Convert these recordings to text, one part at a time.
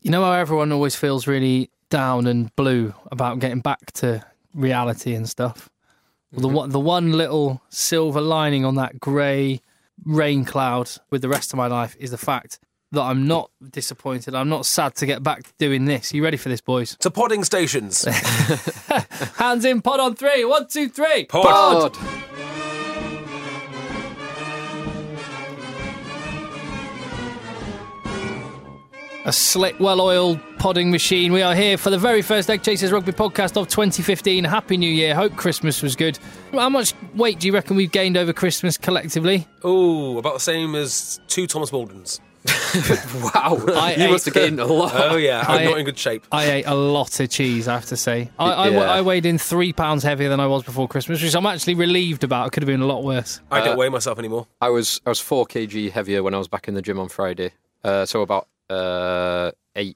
You know how everyone always feels really down and blue about getting back to reality and stuff? Well, the one little silver lining on that grey rain cloud with the rest of my life is the fact that I'm not disappointed. I'm not sad to get back to doing this. Are you ready for this, boys? To podding stations. Hands in, pod on 3. 1, 2, 3. Pod. A slick, well-oiled podding machine. We are here for the very first Egg Chasers Rugby podcast of 2015. Happy New Year. Hope Christmas was good. How much weight do you reckon we've gained over Christmas collectively? Oh, about the same as 2 Thomas Maldens. Wow, you must have gained a lot. Oh, yeah, I'm not in good shape. I ate a lot of cheese, I have to say. I weighed in 3 pounds heavier than I was before Christmas, which I'm actually relieved about. It could have been a lot worse. I don't weigh myself anymore. I was 4 kg heavier when I was back in the gym on Friday. So about 8,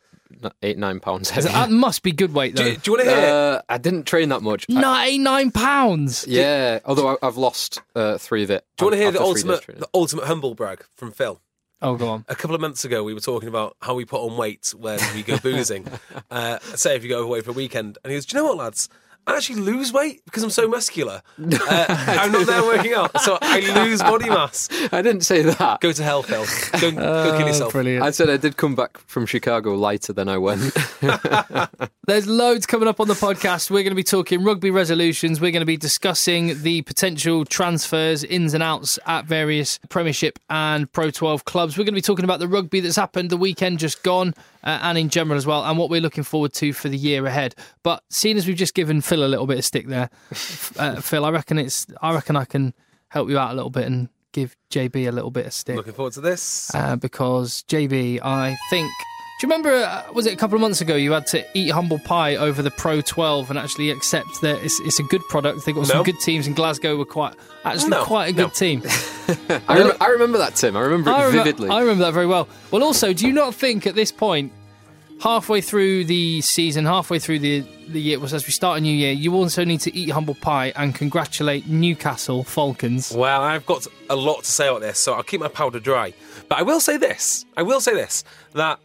9 pounds heavier. That must be good weight, though. Do you want to hear? I didn't train that much. 9 pounds? Yeah, although I've lost 3 of it. Do you want to hear the ultimate humble brag from Phil? Oh, go on. A couple of months ago, we were talking about how we put on weight when we go boozing. Say if you go away for a weekend. And he goes, do you know what, lads? I actually lose weight because I'm so muscular. I'm not there working out, so I lose body mass. I didn't say that. Go to hell, Phil. Go kill yourself. Brilliant. I said I did come back from Chicago lighter than I went. There's loads coming up on the podcast. We're going to be talking rugby resolutions. We're going to be discussing the potential transfers, ins and outs at various Premiership and Pro 12 clubs. We're going to be talking about the rugby that's happened the weekend just gone, and in general as well, and what we're looking forward to for the year ahead. But seeing as we've just given Phil a little bit of stick there, Phil, I reckon I can help you out a little bit and give JB a little bit of stick. Looking forward to this. Because JB, I think... Do you remember, was it a couple of months ago, you had to eat humble pie over the Pro 12 and actually accept that it's a good product? They've got some good teams in Glasgow, were quite a good team. I remember that, Tim. I remember it vividly. I remember that very well. Well, also, do you not think at this point, halfway through the season, halfway through the year, as we start a new year, you also need to eat humble pie and congratulate Newcastle Falcons? Well, I've got a lot to say about this, so I'll keep my powder dry. But I will say this, that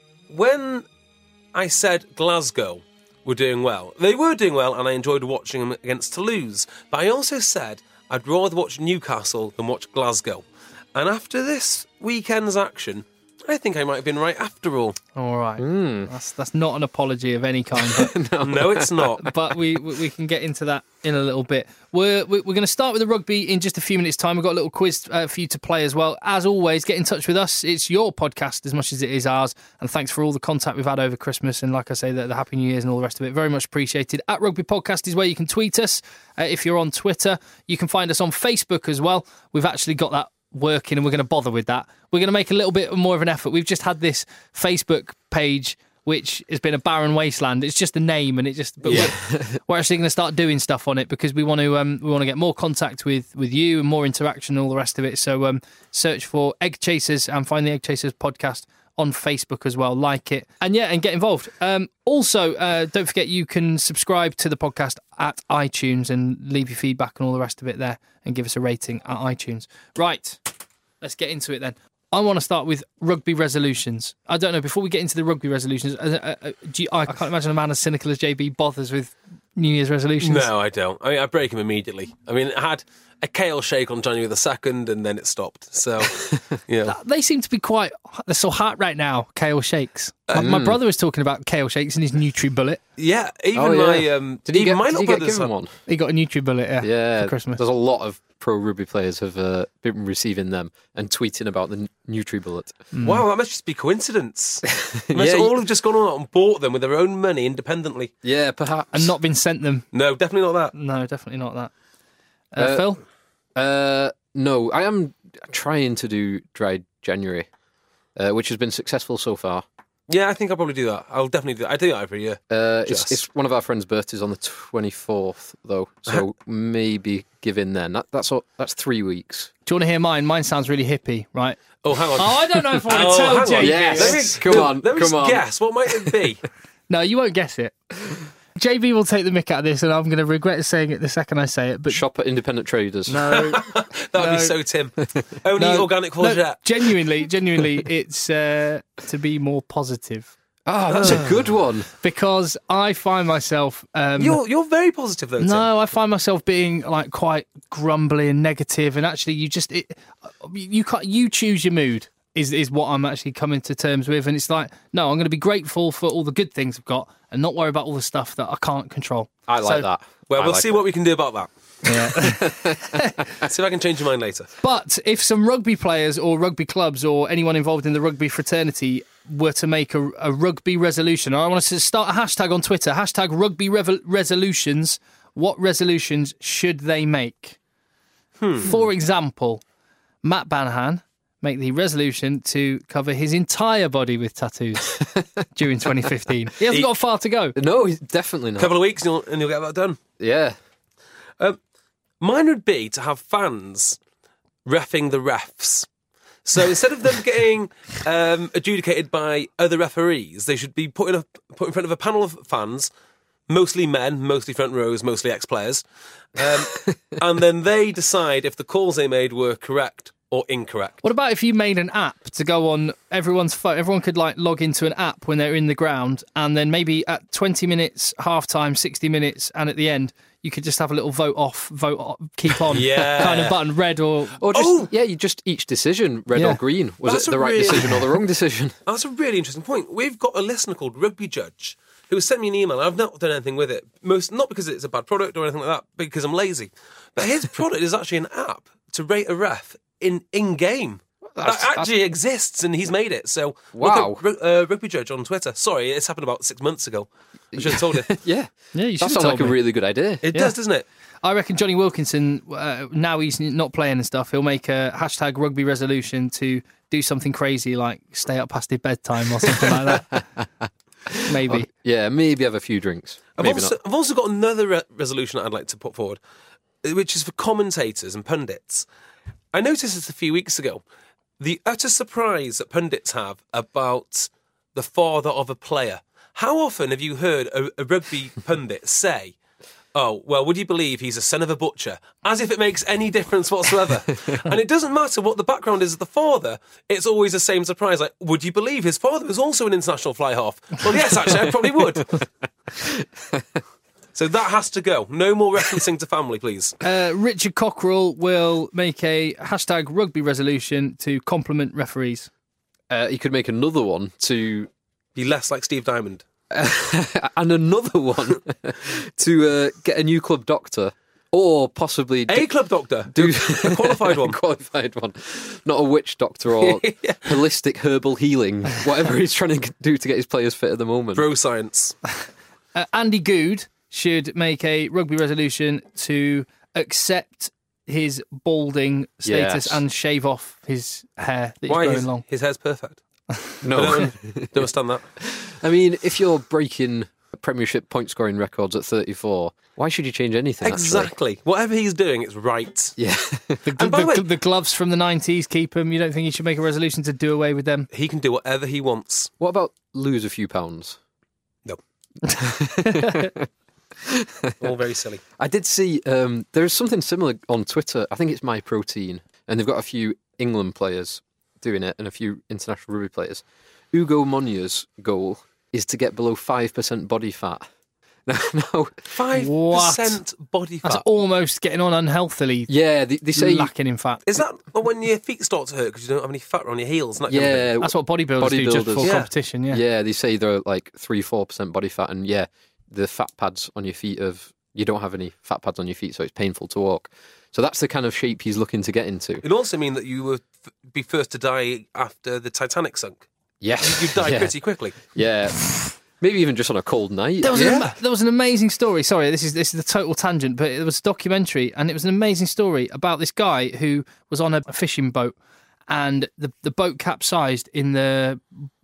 when I said Glasgow were doing well, they were doing well, and I enjoyed watching them against Toulouse. But I also said I'd rather watch Newcastle than watch Glasgow. And after this weekend's action, I think I might have been right after all. All right. That's not an apology of any kind. No, it's not. But we can get into that in a little bit. We're going to start with the rugby in just a few minutes' time. We've got a little quiz for you to play as well. As always, get in touch with us. It's your podcast as much as it is ours. And thanks for all the contact we've had over Christmas. And like I say, the Happy New Year's and all the rest of it. Very much appreciated. At Rugby Podcast is where you can tweet us. If you're on Twitter, you can find us on Facebook as well. We've actually got that working, and we're going to bother with that. We're going to make a little bit more of an effort. We've just had this Facebook page which has been a barren wasteland. It's just a name, and we're actually going to start doing stuff on it because we want to get more contact with you and more interaction and all the rest of it. So search for Egg Chasers and find the Egg Chasers podcast on Facebook as well. Like it and get involved. Also, don't forget you can subscribe to the podcast at iTunes and leave your feedback and all the rest of it there and give us a rating at iTunes. Right, let's get into it then. I want to start with rugby resolutions. I don't know, before we get into the rugby resolutions, I can't imagine a man as cynical as JB bothers with New Year's resolutions. No, I don't. I break them immediately. I mean, I had a kale shake on January the 2nd and then it stopped. So, yeah. They seem to be they're so hot right now, kale shakes. My brother was talking about kale shakes in his NutriBullet. Yeah, my did he get brother's given one? He got a NutriBullet for Christmas. There's a lot of pro rugby players have been receiving them and tweeting about the NutriBullet. Wow, that must just be coincidence. Must all have just gone on and bought them with their own money independently. Yeah, perhaps. And not been sent them. No, definitely not that. No, definitely not that. Phil? No, I am trying to do Dry January, which has been successful so far. Yeah, I think I'll probably do that. I'll definitely do that. I do that every year. It's one of our friends' birthdays on the 24th, though, so maybe give in then. That's 3 weeks. Do you want to hear mine? Mine sounds really hippie, right? Oh, hang on. Oh, I don't know if I want to tell JB. Yes. Come on. Let me guess. What might it be? No, you won't guess it. JB will take the mick out of this, and I'm going to regret saying it the second I say it. But shop at independent traders. No, that would be so Tim. Only organic courgette. No, genuinely, it's to be more positive. Ah, that's a good one. because I find myself. You're very positive though, Tim. No, I find myself being like quite grumbly and negative, and actually, you can't. You choose your mood. Is what I'm actually coming to terms with, and it's like, no, I'm going to be grateful for all the good things I've got, and not worry about all the stuff that I can't control. I like that. Well, we'll see what we can do about that. Yeah. See if I can change your mind later. But if some rugby players or rugby clubs or anyone involved in the rugby fraternity were to make a rugby resolution, I want us to start a hashtag on Twitter, hashtag rugby resolutions. What resolutions should they make? For example, Matt Banahan make the resolution to cover his entire body with tattoos during 2015. He hasn't got far to go. No, he's definitely not. A couple of weeks and you'll get that done. Yeah. Mine would be to have fans reffing the refs. So instead of them getting adjudicated by other referees, they should be put in front of a panel of fans, mostly men, mostly front rows, mostly ex-players, and then they decide if the calls they made were correct or incorrect. What about if you made an app to go on everyone's phone? Everyone could like log into an app when they're in the ground, and then maybe at 20 minutes, half time, 60 minutes, and at the end, you could just have a little vote off, keep on kind of button, red or just you just each decision, red or green. Was it the right decision or the wrong decision? That's a really interesting point. We've got a listener called Rugby Judge who has sent me an email. I've not done anything with it, not because it's a bad product or anything like that, but because I'm lazy. But his product is actually an app to rate a ref in game. That actually exists, and he's made it. So, wow. Look at Rugby Judge on Twitter. Sorry, it's happened about 6 months ago. I should have told you. Yeah, you should. That sounds like a really good idea. It does, doesn't it? I reckon Johnny Wilkinson, now he's not playing and stuff, he'll make a hashtag rugby resolution to do something crazy like stay up past his bedtime or something like that. Maybe. Yeah, maybe have a few drinks. I've also got another resolution I'd like to put forward, which is for commentators and pundits. I noticed this a few weeks ago. The utter surprise that pundits have about the father of a player. How often have you heard a rugby pundit say, "Oh, well, would you believe he's a son of a butcher?" As if it makes any difference whatsoever. And it doesn't matter what the background is of the father, it's always the same surprise. Like, would you believe his father was also an international fly half? Well, yes, actually, I probably would. So that has to go. No more referencing to family, please. Richard Cockrell will make a hashtag rugby resolution to compliment referees. He could make another one to Be less like Steve Diamond. and another one to get a new club doctor, or possibly A club doctor. do A qualified one. qualified one, not a witch doctor or holistic herbal healing, whatever he's trying to do to get his players fit at the moment. Bro science. Andy Good should make a rugby resolution to accept his balding status and shave off his hair that he's growing long. His hair's perfect. No, I don't understand that. I mean, if you're breaking Premiership point scoring records at 34, why should you change anything? Exactly. Actually? Whatever he's doing, it's right. Yeah. The gloves from the 90s, keep them. You don't think he should make a resolution to do away with them? He can do whatever he wants. What about lose a few pounds? No. All very silly. I did see there's something similar on Twitter. I think it's My Protein, and they've got a few England players doing it and a few international rugby players. Ugo Monya's goal is to get below 5% body fat. Now 5% body fat. That's almost getting on unhealthily. Yeah, they say lacking in fat. Is that when your feet start to hurt because you don't have any fat on your heels? And that kind of yeah, thing? That's what bodybuilders do just before competition. Yeah, they say they're like 3-4% body fat, and the fat pads on your feet you don't have any fat pads on your feet, so it's painful to walk. So that's the kind of shape he's looking to get into. It'd also mean that you would be first to die after the Titanic sunk. Yeah, you'd die pretty quickly. Yeah. Maybe even just on a cold night. There was an amazing story. Sorry, this is a total tangent, but it was a documentary, and it was an amazing story about this guy who was on a fishing boat, and the boat capsized in the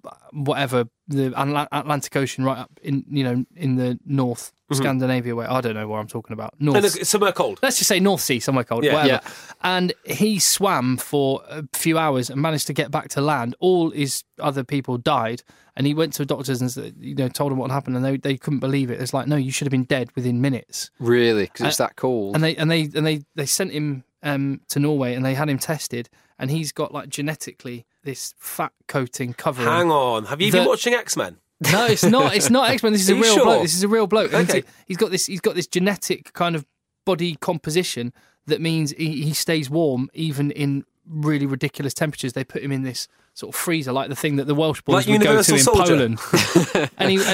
Atlantic Ocean, right up in the North Scandinavia way. I don't know where I'm talking about. It's somewhere cold. Let's just say North Sea, somewhere cold. Yeah. Whatever. Yeah. And he swam for a few hours and managed to get back to land. All his other people died, and he went to doctors and told them what happened, and they couldn't believe it. It's like, no, you should have been dead within minutes. Really, because it's that cold. And they sent him to Norway, and they had him tested, and he's got like genetically this fat coating covering. Hang on, have you been watching X-Men? No, it's not. It's not X-Men. This is Are a you real sure? bloke. This is a real bloke. And Okay. he's got this genetic kind of body composition that means he stays warm even in really ridiculous temperatures. They put him in this sort of freezer, like the thing that the Welsh boys Like would go to Universal in Soldier. Poland.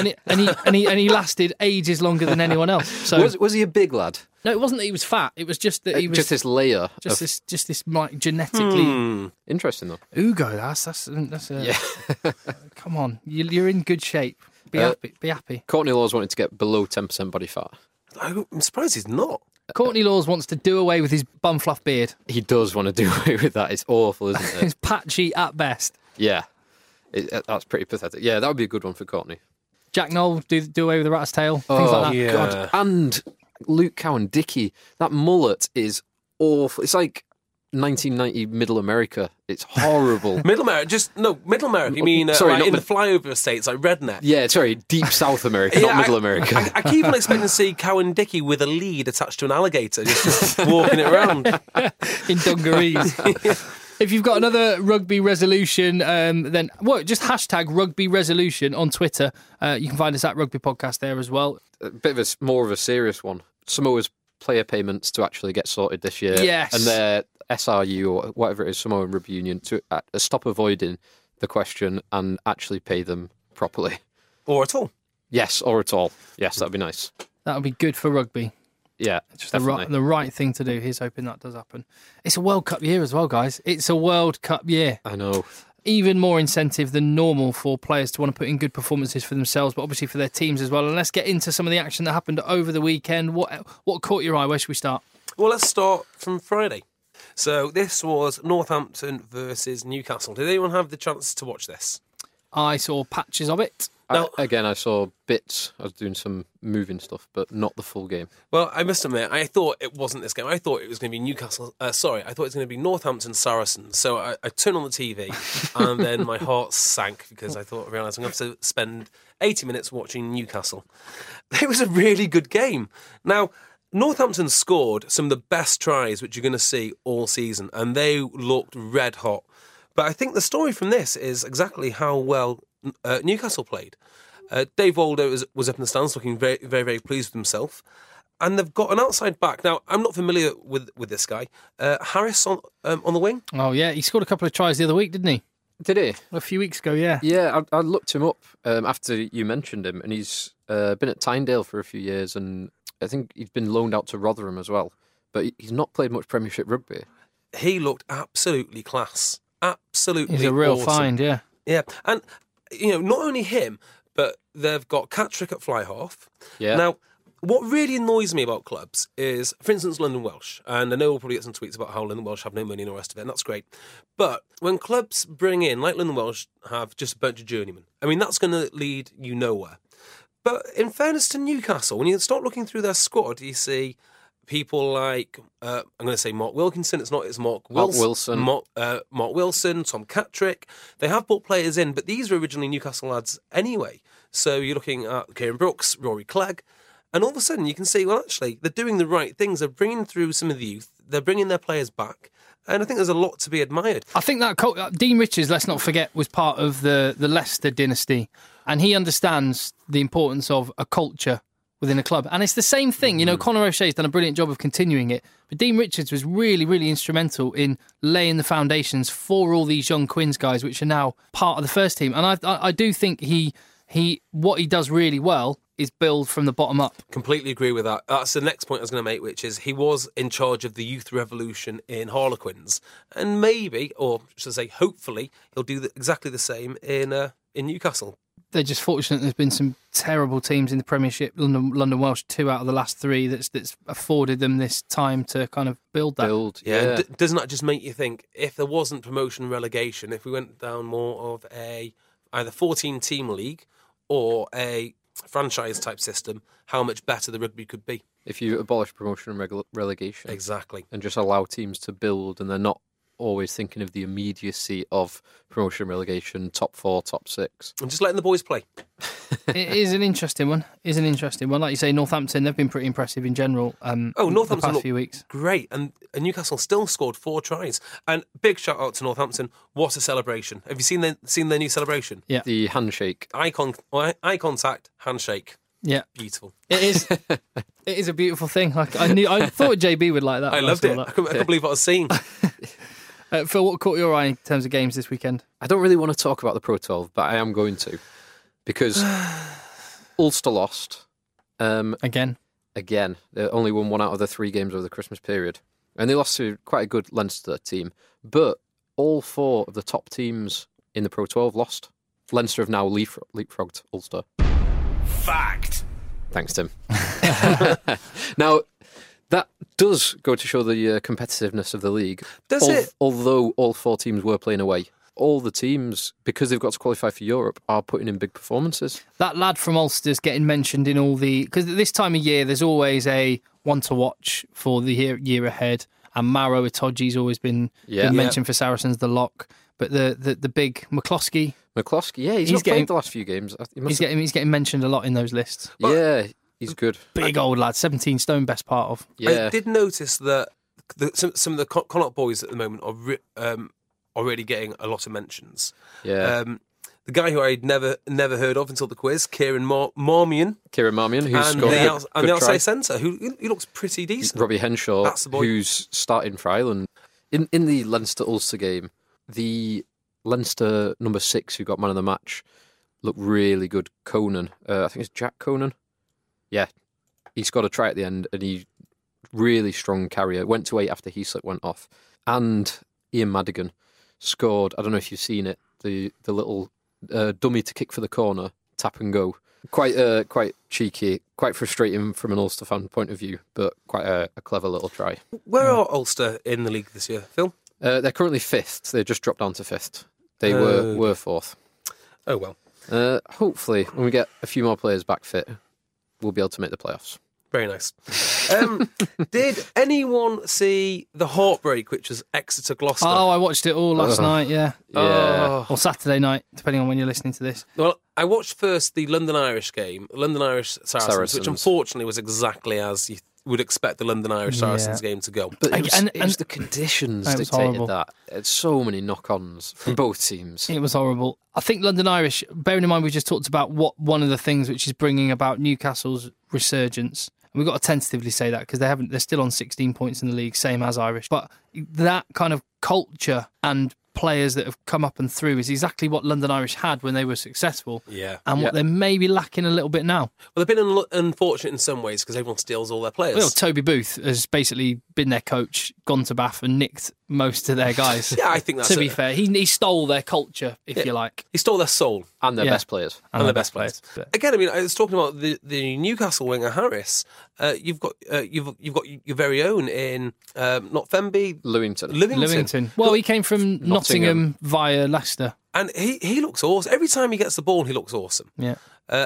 and he lasted ages longer than anyone else. So Was he a big lad? no, it wasn't that he was fat. It was just that he was Just this layer. just of, this like genetically. Interesting though. Ugo, that's a Yeah. come on. You're in good shape. Be happy. Be happy. Courtney Laws wanted to get below 10% body fat. I'm surprised he's not. Courtney Laws wants to do away with his bum fluff beard. He does want to do away with that. It's awful, isn't it? It's patchy at best. Yeah. That's pretty pathetic. Yeah, that would be a good one for Courtney. Jack Knoll, do away with the rat's tail. Things like that. yeah. God. And Luke Cowan-Dickie, that mullet is awful. It's like 1990 Middle America. It's horrible. Middle America, Middle America. You mean Sorry, like not in the mid- flyover states, like redneck? Yeah, sorry, deep South America, not Middle America. I keep on expecting to see Cowan-Dickie with a lead attached to an alligator, just walking it around. In dungarees. If you've got another rugby resolution, then just hashtag rugby resolution on Twitter. You can find us at Rugby Podcast there as well. A bit of more of a serious one. Samoa's player payments to actually get sorted this year. Yes. And their SRU or whatever it is, Samoan Rugby Union, to stop avoiding the question and actually pay them properly. Or at all. Yes, or at all. Yes, that'd be nice. That would be good for rugby. Yeah, Just definitely. the right thing to do. Here's hoping that does happen. It's a World Cup year as well, guys. It's a World Cup year. I know. Even more incentive than normal for players to want to put in good performances for themselves, but obviously for their teams as well. And let's get into some of the action that happened over the weekend. What caught your eye? Where should we start? Well, let's start from Friday. So this was Northampton versus Newcastle. Did anyone have the chance to watch this? I saw patches of it. Now- Again, I saw bits. I was doing some moving stuff, but not the full game. Well, I must admit, I thought it wasn't this game. I thought it was going to be Newcastle. I thought it was going to be Northampton Saracens. So I turned on the TV, and then my heart sank because I realised I'm going to have to spend 80 minutes watching Newcastle. It was a really good game. Now, Northampton scored some of the best tries which you're going to see all season, and they looked red hot. But I think the story from this is exactly how well Newcastle played. Dave Waldo was up in the stands looking very, very, very pleased with himself. And they've got an outside back. Now, I'm not familiar with this guy. Harris on the wing. Oh, yeah. He scored a couple of tries the other week, didn't he? Did he? A few weeks ago, yeah. Yeah, I looked him up after you mentioned him, and he's been at Tyndale for a few years, and I think he's been loaned out to Rotherham as well. But he's not played much Premiership rugby. He looked absolutely class. Absolutely He's a real awesome. find, yeah. Yeah. And, not only him, but they've got Catrick at fly half. Yeah. Now, what really annoys me about clubs is, for instance, London Welsh. And I know we'll probably get some tweets about how London Welsh have no money and all the rest of it, and that's great. But when clubs bring in, like London Welsh have just a bunch of journeymen, I mean, that's going to lead you nowhere. But in fairness to Newcastle, when you start looking through their squad, you see people like, I'm going to say Mark Wilkinson. It's not, it's Mark Wilson. Mark Wilson, Tom Catrick. They have brought players in, but these were originally Newcastle lads anyway. So you're looking at Kieran Brooks, Rory Clegg, and all of a sudden you can see, well, actually, they're doing the right things. They're bringing through some of the youth. They're bringing their players back. And I think there's a lot to be admired. I think that Dean Richards, let's not forget, was part of the Leicester dynasty. And he understands the importance of a culture within a club. And it's the same thing. Conor O'Shea's done a brilliant job of continuing it. But Dean Richards was really, really instrumental in laying the foundations for all these young Quins guys, which are now part of the first team. And I do think what he does really well is build from the bottom up. Completely agree with that. That's the next point I was going to make, which is he was in charge of the youth revolution in Harlequins. And maybe, or should I say hopefully, he'll do exactly the same in Newcastle. They're just fortunate there's been some terrible teams in the Premiership, London Welsh, 2 out of the last 3, that's afforded them this time to kind of build that. Yeah. Doesn't that just make you think, if there wasn't promotion and relegation, if we went down more of either 14-team league or a franchise-type system, how much better the rugby could be? If you abolish promotion and relegation. Exactly. And just allow teams to build, and they're not always thinking of the immediacy of promotion, relegation, top 4, top 6. And just letting the boys play. It is an interesting one. Like you say, Northampton, they've been pretty impressive in general. Northampton the past few weeks. Great, and Newcastle still scored 4 tries. And big shout out to Northampton. What a celebration! Have you seen their new celebration? Yeah, The handshake. Eye contact, handshake. yeah. Beautiful. It is. It is a beautiful thing. I thought JB would like that. I when loved saw it. that. I couldn't believe what I was seeing. Phil, what caught your eye in terms of games this weekend? I don't really want to talk about the Pro 12, but I am going to. Because Ulster lost. Again. Again. They only won 1 out of the 3 games over the Christmas period. And they lost to quite a good Leinster team. But all 4 of the top teams in the Pro 12 lost. Leinster have now leapfrogged Ulster. Fact. Thanks, Tim. Now, that does go to show the competitiveness of the league. Does it? Although all 4 teams were playing away. All the teams, because they've got to qualify for Europe, are putting in big performances. That lad from Ulster's getting mentioned in all the... Because this time of year, there's always a one to watch for the year ahead. And Maro Itoji's always been mentioned for Saracens, the lock. But the big McCloskey... McCloskey, yeah, he's not played the last few games. He's getting mentioned a lot in those lists. Yeah, he's good. Big old lad, 17 stone, best part of. Yeah. I did notice that some of the Connacht boys at the moment are already getting a lot of mentions. Yeah. The guy who I'd never heard of until the quiz, Kieran Marmion. Kieran Marmion, who's and scored a the good outside try. centre, who he looks pretty decent. Robbie Henshaw, That's the boy. who's starting for Ireland. In the Leinster-Ulster game, the Leinster number 6 who got man of the match looked really good. Conan, I think it's Jack Conan. Yeah, he's got a try at the end, and he really strong carrier. Went to 8 after Heaslip went off, and Ian Madigan scored. I don't know if you've seen it. The little dummy to kick for the corner, tap and go. Quite cheeky, quite frustrating from an Ulster fan point of view, but quite a clever little try. Where are Ulster in the league this year, Phil? They're currently 5th. They just dropped down to 5th. They were 4th. Oh, well. Hopefully, when we get a few more players back fit, we'll be able to make the playoffs. Very nice. Did anyone see the heartbreak, which was Exeter-Gloucester? Oh, I watched it all last night, yeah. Yeah. Or Saturday night, depending on when you're listening to this. Well, I watched first the London Irish game, London Irish Saracens, which unfortunately was exactly as you would expect the London Irish Saracens game to go. But it was the It conditions was dictated horrible. that. It's so many knock-ons from both teams. It was horrible. I think London Irish, bearing in mind we just talked about one of the things which is bringing about Newcastle's resurgence. And we've got to tentatively say that because they're still on 16 points in the league, same as Irish. But that kind of culture and players that have come up and through is exactly what London Irish had when they were successful. Yeah. And what they're maybe lacking a little bit now. Well, they've been unfortunate in some ways because everyone steals all their players. Well, Toby Booth has basically been their coach, gone to Bath and nicked most of their guys. Yeah, I think that's to be fair. He stole their culture, if you like. He stole their soul. And their best players. And the best players. Again, I mean, I was talking about the Newcastle winger Harris. You've got your very own in not Fenby, Lewington. Well, he came from Nottingham via Leicester, and he looks awesome. Every time he gets the ball, he looks awesome. Yeah.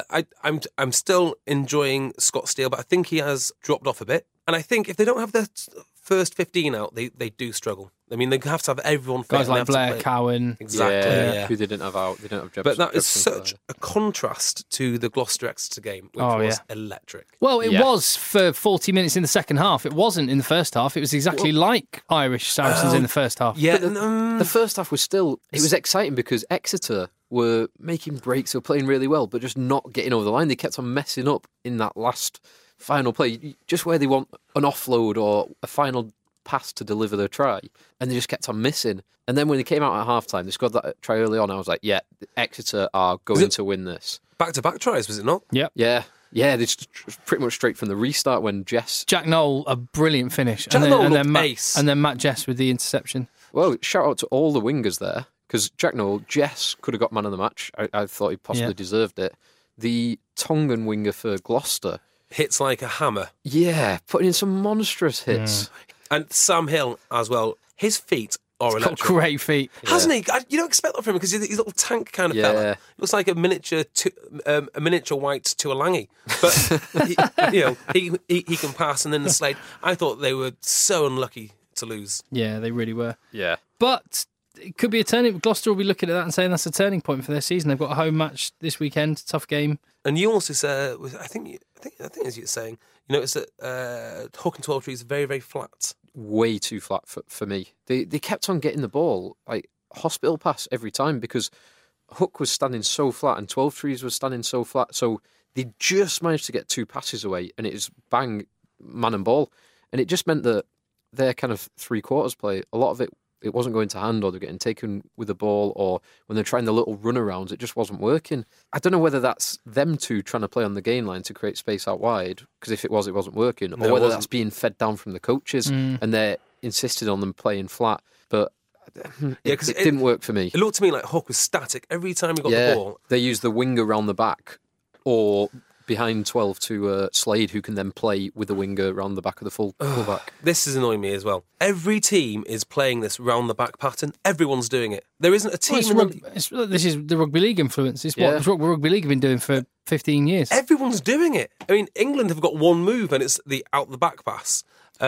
I'm still enjoying Scott Steele, but I think he has dropped off a bit. And I think if they don't have their first 15 out, they do struggle. I mean, they have to have everyone fit. Guys like Blair Cowan. Exactly. Yeah. Who they didn't have out. They didn't have Jefferson. But that is Jefferson such a contrast to the Gloucester-Exeter game, which was electric. Well, it was for 40 minutes in the second half. It wasn't in the first half. It was exactly like Irish Saracens in the first half. Yeah. The first half was still... It was exciting because Exeter were making breaks. They were playing really well, but just not getting over the line. They kept on messing up in that last final play, just where they want an offload or a final pass to deliver their try, and they just kept on missing. And then when they came out at half-time, they scored that try early on. I was like, yeah, Exeter are going to win this. Back-to-back tries, was it not? Yep. Yeah, they just pretty much straight from the restart when Jess... Jack Knoll, a brilliant finish. Jack Knoll looked ace. And then Matt Jess with the interception. Well, shout out to all the wingers there, because Jack Knoll, Jess could have got man of the match. I thought he possibly deserved it. The Tongan winger for Gloucester... Hits like a hammer. Yeah, putting in some monstrous hits. And Sam Hill as well. His feet are He's electric. got great feet. Hasn't he? You don't expect that from him because he's a little tank kind of fella. He looks like a miniature white Tuolangi. But he can pass and then the Slade. I thought they were so unlucky to lose. Yeah, they really were. Yeah. But it could be a turning. Gloucester will be looking at that and saying that's a turning point for their season. They've got a home match this weekend, tough game. And you also said, I think as you're saying, you notice that Hook and 12 Trees are very, very flat. Way too flat for me. They kept on getting the ball, like hospital pass every time, because Hook was standing so flat and 12 Trees was standing so flat. So they just managed to get 2 passes away, and it was bang, man and ball. And it just meant that their kind of 3/4 play, a lot of it wasn't going to hand, or they're getting taken with the ball, or when they're trying the little runarounds, it just wasn't working. I don't know whether that's them two trying to play on the gain line to create space out wide, because if it wasn't working, or whether that's being fed down from the coaches and they're insisted on them playing flat. But it didn't work for me. It looked to me like Hook was static every time he got the ball. They used the winger around the back, or behind 12 to Slade, who can then play with the winger round the back of the full back. This is annoying me as well. Every team is playing this round the back pattern. Everyone's doing it. There isn't a team. This is the rugby league influence. It's what rugby league have been doing for 15 years. Everyone's doing it. I mean, England have got one move, and it's the out the back pass.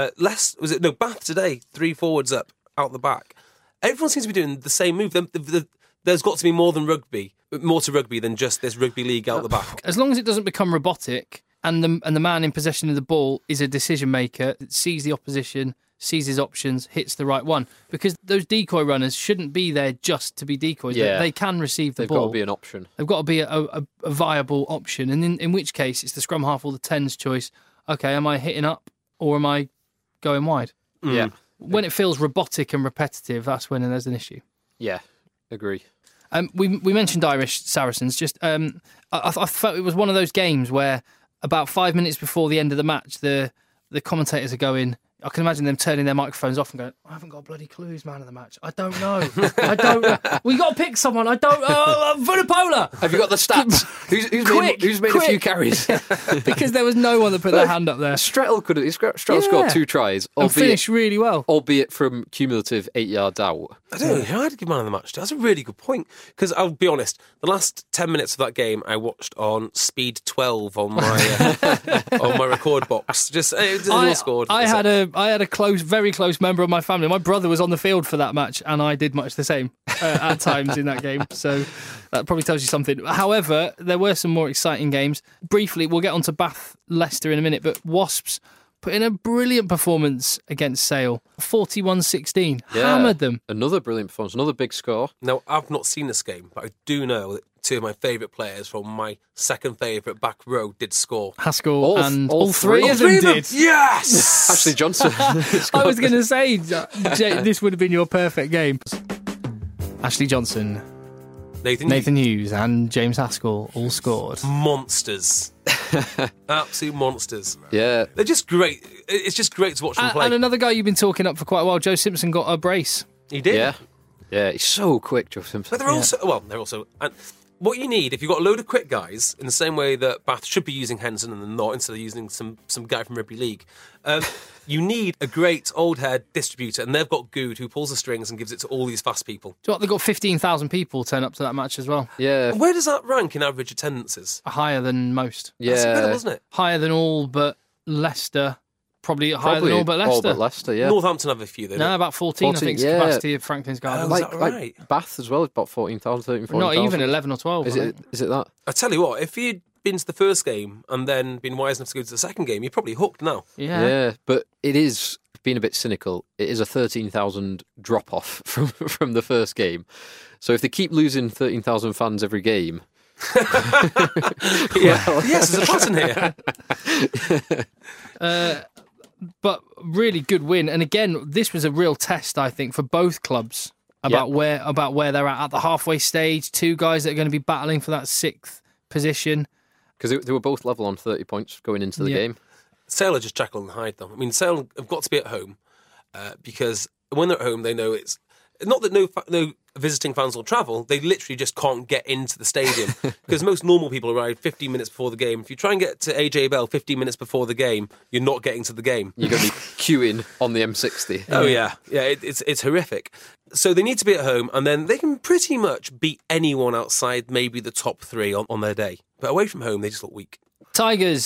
Bath today, 3 forwards up, out the back. Everyone seems to be doing the same move. There's got to be more to rugby than just this rugby league out the back. As long as it doesn't become robotic, and the man in possession of the ball is a decision maker, sees the opposition, sees his options, hits the right one. Because those decoy runners shouldn't be there just to be decoys. Yeah. They can receive the ball. They've got to be an option. They've got to be a viable option. And in which case, it's the scrum half or the 10's choice. Okay, am I hitting up or am I going wide? Yeah. When it feels robotic and repetitive, that's when there's an issue. Yeah, agree. We mentioned Irish Saracens. Just I felt it was one of those games where about 5 minutes before the end of the match, the commentators are going. I can imagine them turning their microphones off and going, I haven't got a bloody clue who's man of the match. I don't know. We got to pick someone. I don't Vunipola! Have you got the stats? who's made a few carries? Because there was no one that put their hand up there. Strettle scored 2 tries. And finished really well. Albeit from cumulative 8 yards out. I don't know who I'd give man of the match to. That's a really good point. Because I'll be honest, the last 10 minutes of that game I watched on speed 12 on my on my record box. Just it all scored. I had a very close member of my family. My brother was on the field for that match, and I did much the same at times in that game. So that probably tells you something. However, there were some more exciting games. Briefly, we'll get on to Bath Leicester in a minute, but Wasps put in a brilliant performance against Sale. 41-16. Hammered them. Another brilliant performance, another big score. Now, I've not seen this game, but I do know that 2 of my favourite players from my second favourite back row did score. Haskell all three of them did. Yes! Ashley Johnson. I was going to say, this would have been your perfect game. Ashley Johnson, Nathan Hughes and James Haskell all scored. Monsters. Absolute monsters. Yeah. They're just great. It's just great to watch them play. And another guy you've been talking up for quite a while, Joe Simpson, got a brace. He did. Yeah, he's so quick, Joe Simpson. But they're also... And what you need, if you've got a load of quick guys, in the same way that Bath should be using Henson and not, instead of using some guy from Rugby League, you need a great old head distributor, and they've got Good, who pulls the strings and gives it to all these fast people. Do you know what? They've got 15,000 people turn up to that match as well. Yeah. Where does that rank in average attendances? Higher than most. Yeah. That's incredible, isn't it? Higher than all but Leicester. Probably higher than all but Leicester. All but Leicester, yeah. Northampton have a few, though. No, about 14 I think, is the capacity of Franklin's Gardens. Is that right? Like Bath as well, about 14,000, 13, 14,000. Not even 11 or 12. Is it that? I tell you what, if you'd been to the first game and then been wise enough to go to the second game, you're probably hooked now. Yeah. But it is, being a bit cynical, it is a 13,000 drop-off from the first game. So if they keep losing 13,000 fans every game... Yes, there's a pattern here. But really good win. And again, this was a real test, I think, for both clubs about where they're at the halfway stage. 2 guys that are going to be battling for that 6th position. Because they were both level on 30 points going into the game. Sale are just Jekyll and Hyde, though. I mean, Sale have got to be at home because when they're at home, they know it's... Not that no visiting fans will travel, they literally just can't get into the stadium because most normal people arrive 15 minutes before the game. If you try and get to AJ Bell 15 minutes before the game, you're not getting to the game. You're going to be queuing on the M60. Oh yeah, it's horrific. So they need to be at home, and then they can pretty much beat anyone outside maybe the top 3 on their day. But away from home, they just look weak. Tigers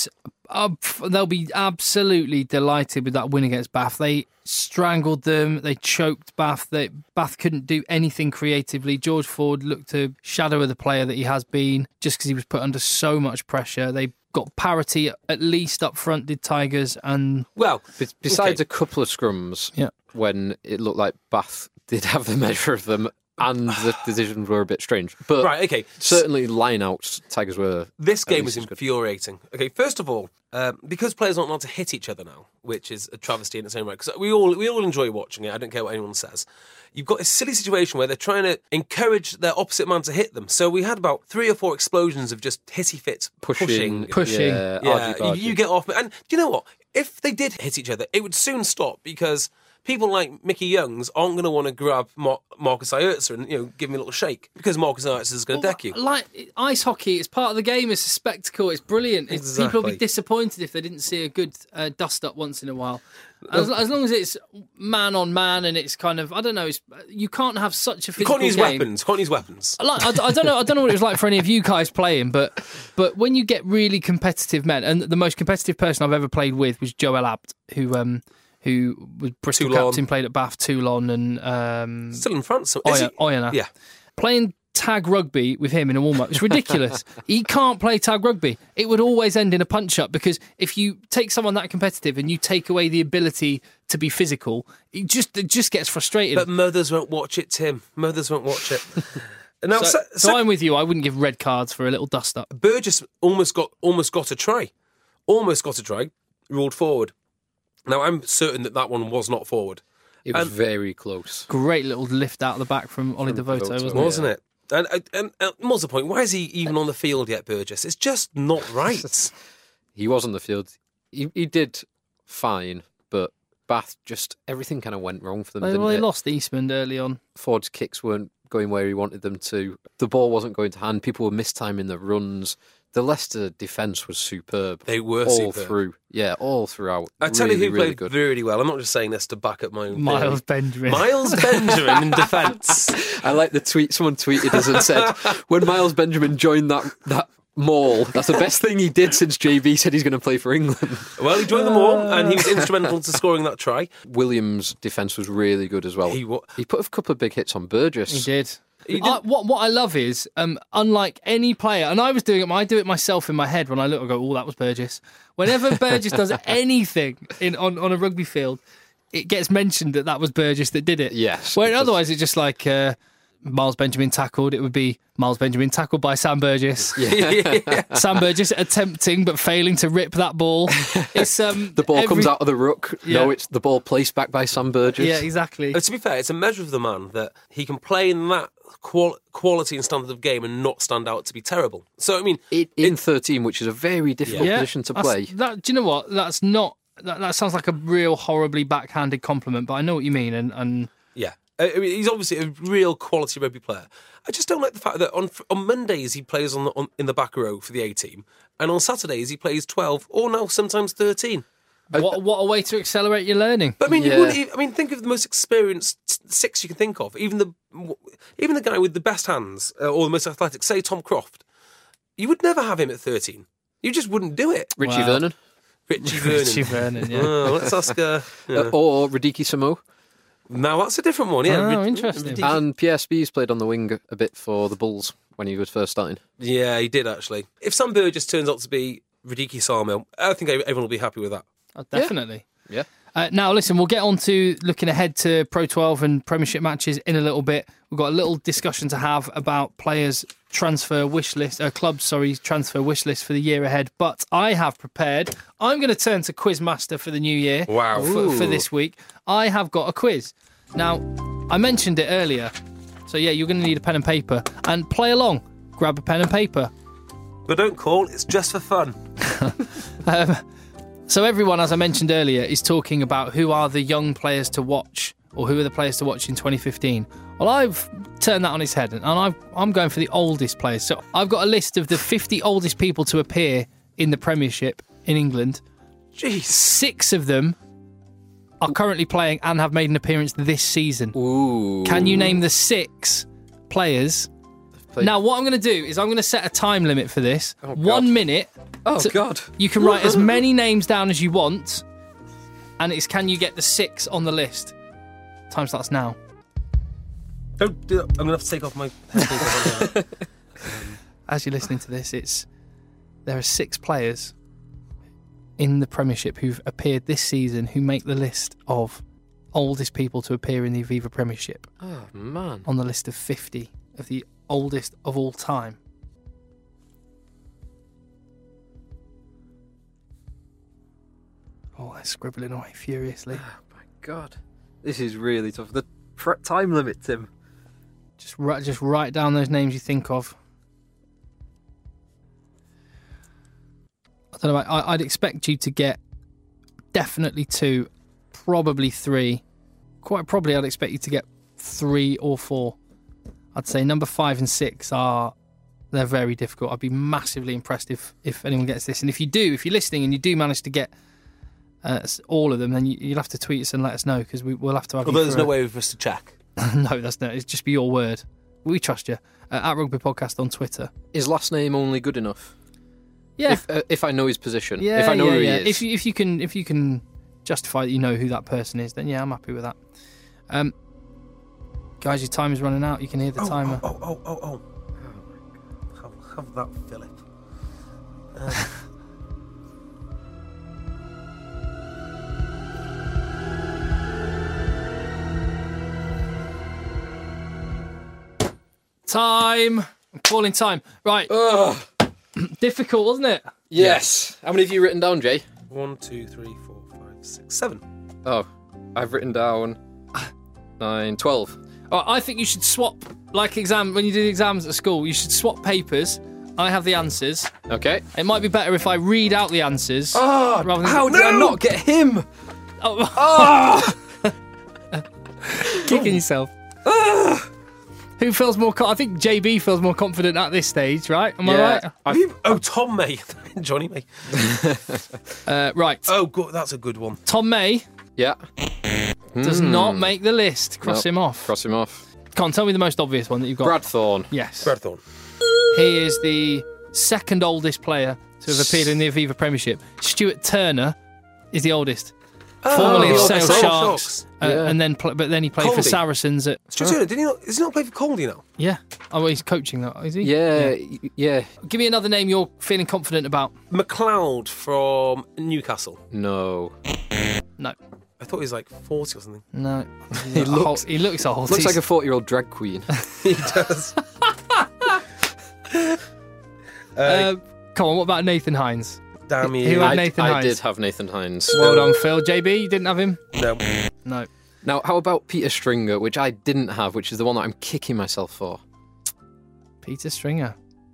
they'll be absolutely delighted with that win against Bath. They strangled them. They choked Bath. Bath couldn't do anything creatively. George Ford looked a shadow of the player that he has been just because he was put under so much pressure. They got parity at least up front, did Tigers. And Well, Besides okay. a couple of scrums, Yeah. when it looked like Bath did have the measure of them and the decisions were a bit strange. But Right, okay. certainly line-outs, Tigers were... This at game least was as good. infuriating. Okay, first of all, because players aren't allowed to hit each other now, which is a travesty in its own right, because we all enjoy watching it. I don't care what anyone says. You've got a silly situation where they're trying to encourage their opposite man to hit them. So we had about 3 or 4 explosions of just hitty fit pushing. Pushing. Yeah, Yeah, argy-bargy. you get off. And do you know what? If they did hit each other, it would soon stop because people like Mickey Youngs aren't going to want to grab Marcus Aertser and give him a little shake because Marcus Aertser is going to deck you. Like ice hockey, it's part of the game. It's a spectacle. It's brilliant. People will Exactly. be disappointed if they didn't see a good dust up once in a while. As long as it's man on man and it's kind of, I don't know. You can't have such a You physical can't use game. weapons. Can't use weapons. Like, I don't know. I don't know what it was like for any of you guys playing, but when you get really competitive men, and the most competitive person I've ever played with was Joel Abt, who was Bristol Toulon. captain, played at Bath, Toulon, and Still in France. So is he? Oyonnax. Yeah. Playing tag rugby with him in a warm-up, it's ridiculous. He can't play tag rugby. It would always end in a punch-up because if you take someone that competitive and you take away the ability to be physical, it just gets frustrating. But mothers won't watch it, Tim. Mothers won't watch it. Now, so I'm with you. I wouldn't give red cards for a little dust-up. Burgess almost got a try. Almost got a try. Ruled forward. Now, I'm certain that one was not forward. It was very close. Great little lift out the back from Ollie From Devoto, Devoto, wasn't it? Wasn't it? And what's the point? Why is he even on the field yet, Burgess? It's just not right. He was on the field. He did fine, but Bath just, everything kind of went wrong for them, They didn't it? lost Eastman early on. Ford's kicks weren't going where he wanted them to. The ball wasn't going to hand. People were mistiming the runs. The Leicester defence was superb. They were all superb. through. Yeah, all throughout. I tell really, you who really played good. really well. I'm not just saying this to back up my own Miles theory. Benjamin. Miles Benjamin in defence. I like the tweet. Someone tweeted us and said, when Miles Benjamin joined that maul, that's the best thing he did since JB said he's going to play for England. Well, he joined them all, and he was instrumental to scoring that try. Williams' defence was really good as well. He put a couple of big hits on Burgess. He did. He did. What I love is, unlike any player, and I was doing it, I do it myself in my head when I look, I go, oh, that was Burgess. Whenever Burgess does anything on a rugby field, it gets mentioned that was Burgess that did it. Yes, Where it does. otherwise it's just like Miles Benjamin tackled, it would be Miles Benjamin tackled by Sam Burgess. Sam Burgess attempting but failing to rip that ball. It's The ball comes out of the ruck. Yeah. No, it's the ball placed back by Sam Burgess. Yeah, exactly. To be fair, it's a measure of the man that he can play in that quality and standard of game and not stand out to be terrible. So, I mean... In 13, which is a very difficult position to play. Do you know what? That's not... That sounds like a real horribly backhanded compliment, but I know what you mean. And Yeah. I mean, he's obviously a real quality rugby player. I just don't like the fact that on Mondays he plays in the back row for the A team, and on Saturdays he plays 12 or now sometimes 13. what a way to accelerate your learning. But I mean, Yeah. you wouldn't even, I mean, think of the most experienced 6 you can think of. Even the guy with the best hands or the most athletic, say Tom Croft. You would never have him at 13. You just wouldn't do it. Richie Wow. Vernon. Richie Vernon. Richie Vernon, yeah. Oh, let's ask. Yeah. Or Radiki Samo. Now that's a different one. Yeah. Oh, interesting. And PSB's played on the wing a bit for the Bulls when he was first starting. Yeah, he did actually. If Sam Burgess turns out to be Radiki Sawmill, I think everyone will be happy with that. Oh, definitely. Yeah. Now, listen, we'll get on to looking ahead to Pro 12 and Premiership matches in a little bit. We've got a little discussion to have about players' transfer wish list, transfer wish list for the year ahead. But I have prepared. I'm going to turn to Quizmaster for the new year. Wow. For this week. I have got a quiz. Now, I mentioned it earlier. So, yeah, you're going to need a pen and paper. And play along. Grab a pen and paper. But don't call, it's just for fun. So everyone, as I mentioned earlier, is talking about who are the young players to watch or who are the players to watch in 2015. Well, I've turned that on its head and I'm going for the oldest players. So I've got a list of the 50 oldest people to appear in the Premiership in England. Jeez. 6 of them are currently playing and have made an appearance this season. Ooh. Can you name the 6 players played. Now, what I'm going to do is I'm going to set a time limit for this. Oh, God. 1 minute. Oh, God. You can write as many names down as you want, and it's can you get the 6 on the list. Time starts now. Don't do it. I'm going to have to take off my headphones. As you're listening to this, there are 6 players in the Premiership who've appeared this season who make the list of oldest people to appear in the Aviva Premiership. Oh, man. On the list of 50 of the oldest of all time. Oh, they're scribbling away furiously. Oh, my God. This is really tough. The time limit, Tim. Just write down those names you think of. I don't know. I'd expect you to get definitely 2, probably 3. Quite probably, I'd expect you to get 3 or 4. I'd say number 5 and 6 they're very difficult. I'd be massively impressed if anyone gets this. And if you're listening and you do manage to get all of them, then you'll have to tweet us and let us know, because we'll have to have. Although there's no way for us to check. No, that's not. It's just be your word. We trust you. At Rugby Podcast on Twitter. Is last name only good enough? Yeah. If I know his position. Yeah. If I know who he is. If you can justify that you know who that person is, then yeah, I'm happy with that. Guys, your time is running out. You can hear the timer. Oh. Have that, Philip. Time. I'm calling time. Right. Difficult, wasn't it? Yes. How many have you written down, Jay? 1, 2, 3, 4, 5, 6, 7. Oh, I've written down 9, 12. Oh, I think you should swap, when you do the exams at school, you should swap papers. I have the answers. Okay. It might be better if I read out the answers. Oh, rather than... how did I not get him? Oh. Kicking yourself. Who feels more... I think JB feels more confident at this stage, right? Am I right? Tom May. Johnny May. Right. Oh, good. That's a good one. Tom May Yeah. does not make the list. Cross him off. Cross him off. Come on, tell me the most obvious one that you've got. Brad Thorne. Yes. Brad Thorne. He is the second oldest player to have appeared in the Aviva Premiership. Stuart Turner is the oldest. Formerly of Sale Sharks. And then he played for Caldy. Saracens at... Stuart Turner, does he not play for Caldy now? Yeah. Oh, well, he's coaching that, is he? Yeah. Give me another name you're feeling confident about. McLeod from Newcastle. No. No. I thought he was like 40 or something. No. He looks old. Looks like a 40-year-old drag queen. He does. Come on, what about Nathan Hines? Damn Who you. had Nathan I Hines? did have Nathan Hines. Well done, Phil. JB, you didn't have him? No. No. Now, how about Peter Stringer, which I didn't have, which is the one that I'm kicking myself for? Peter Stringer.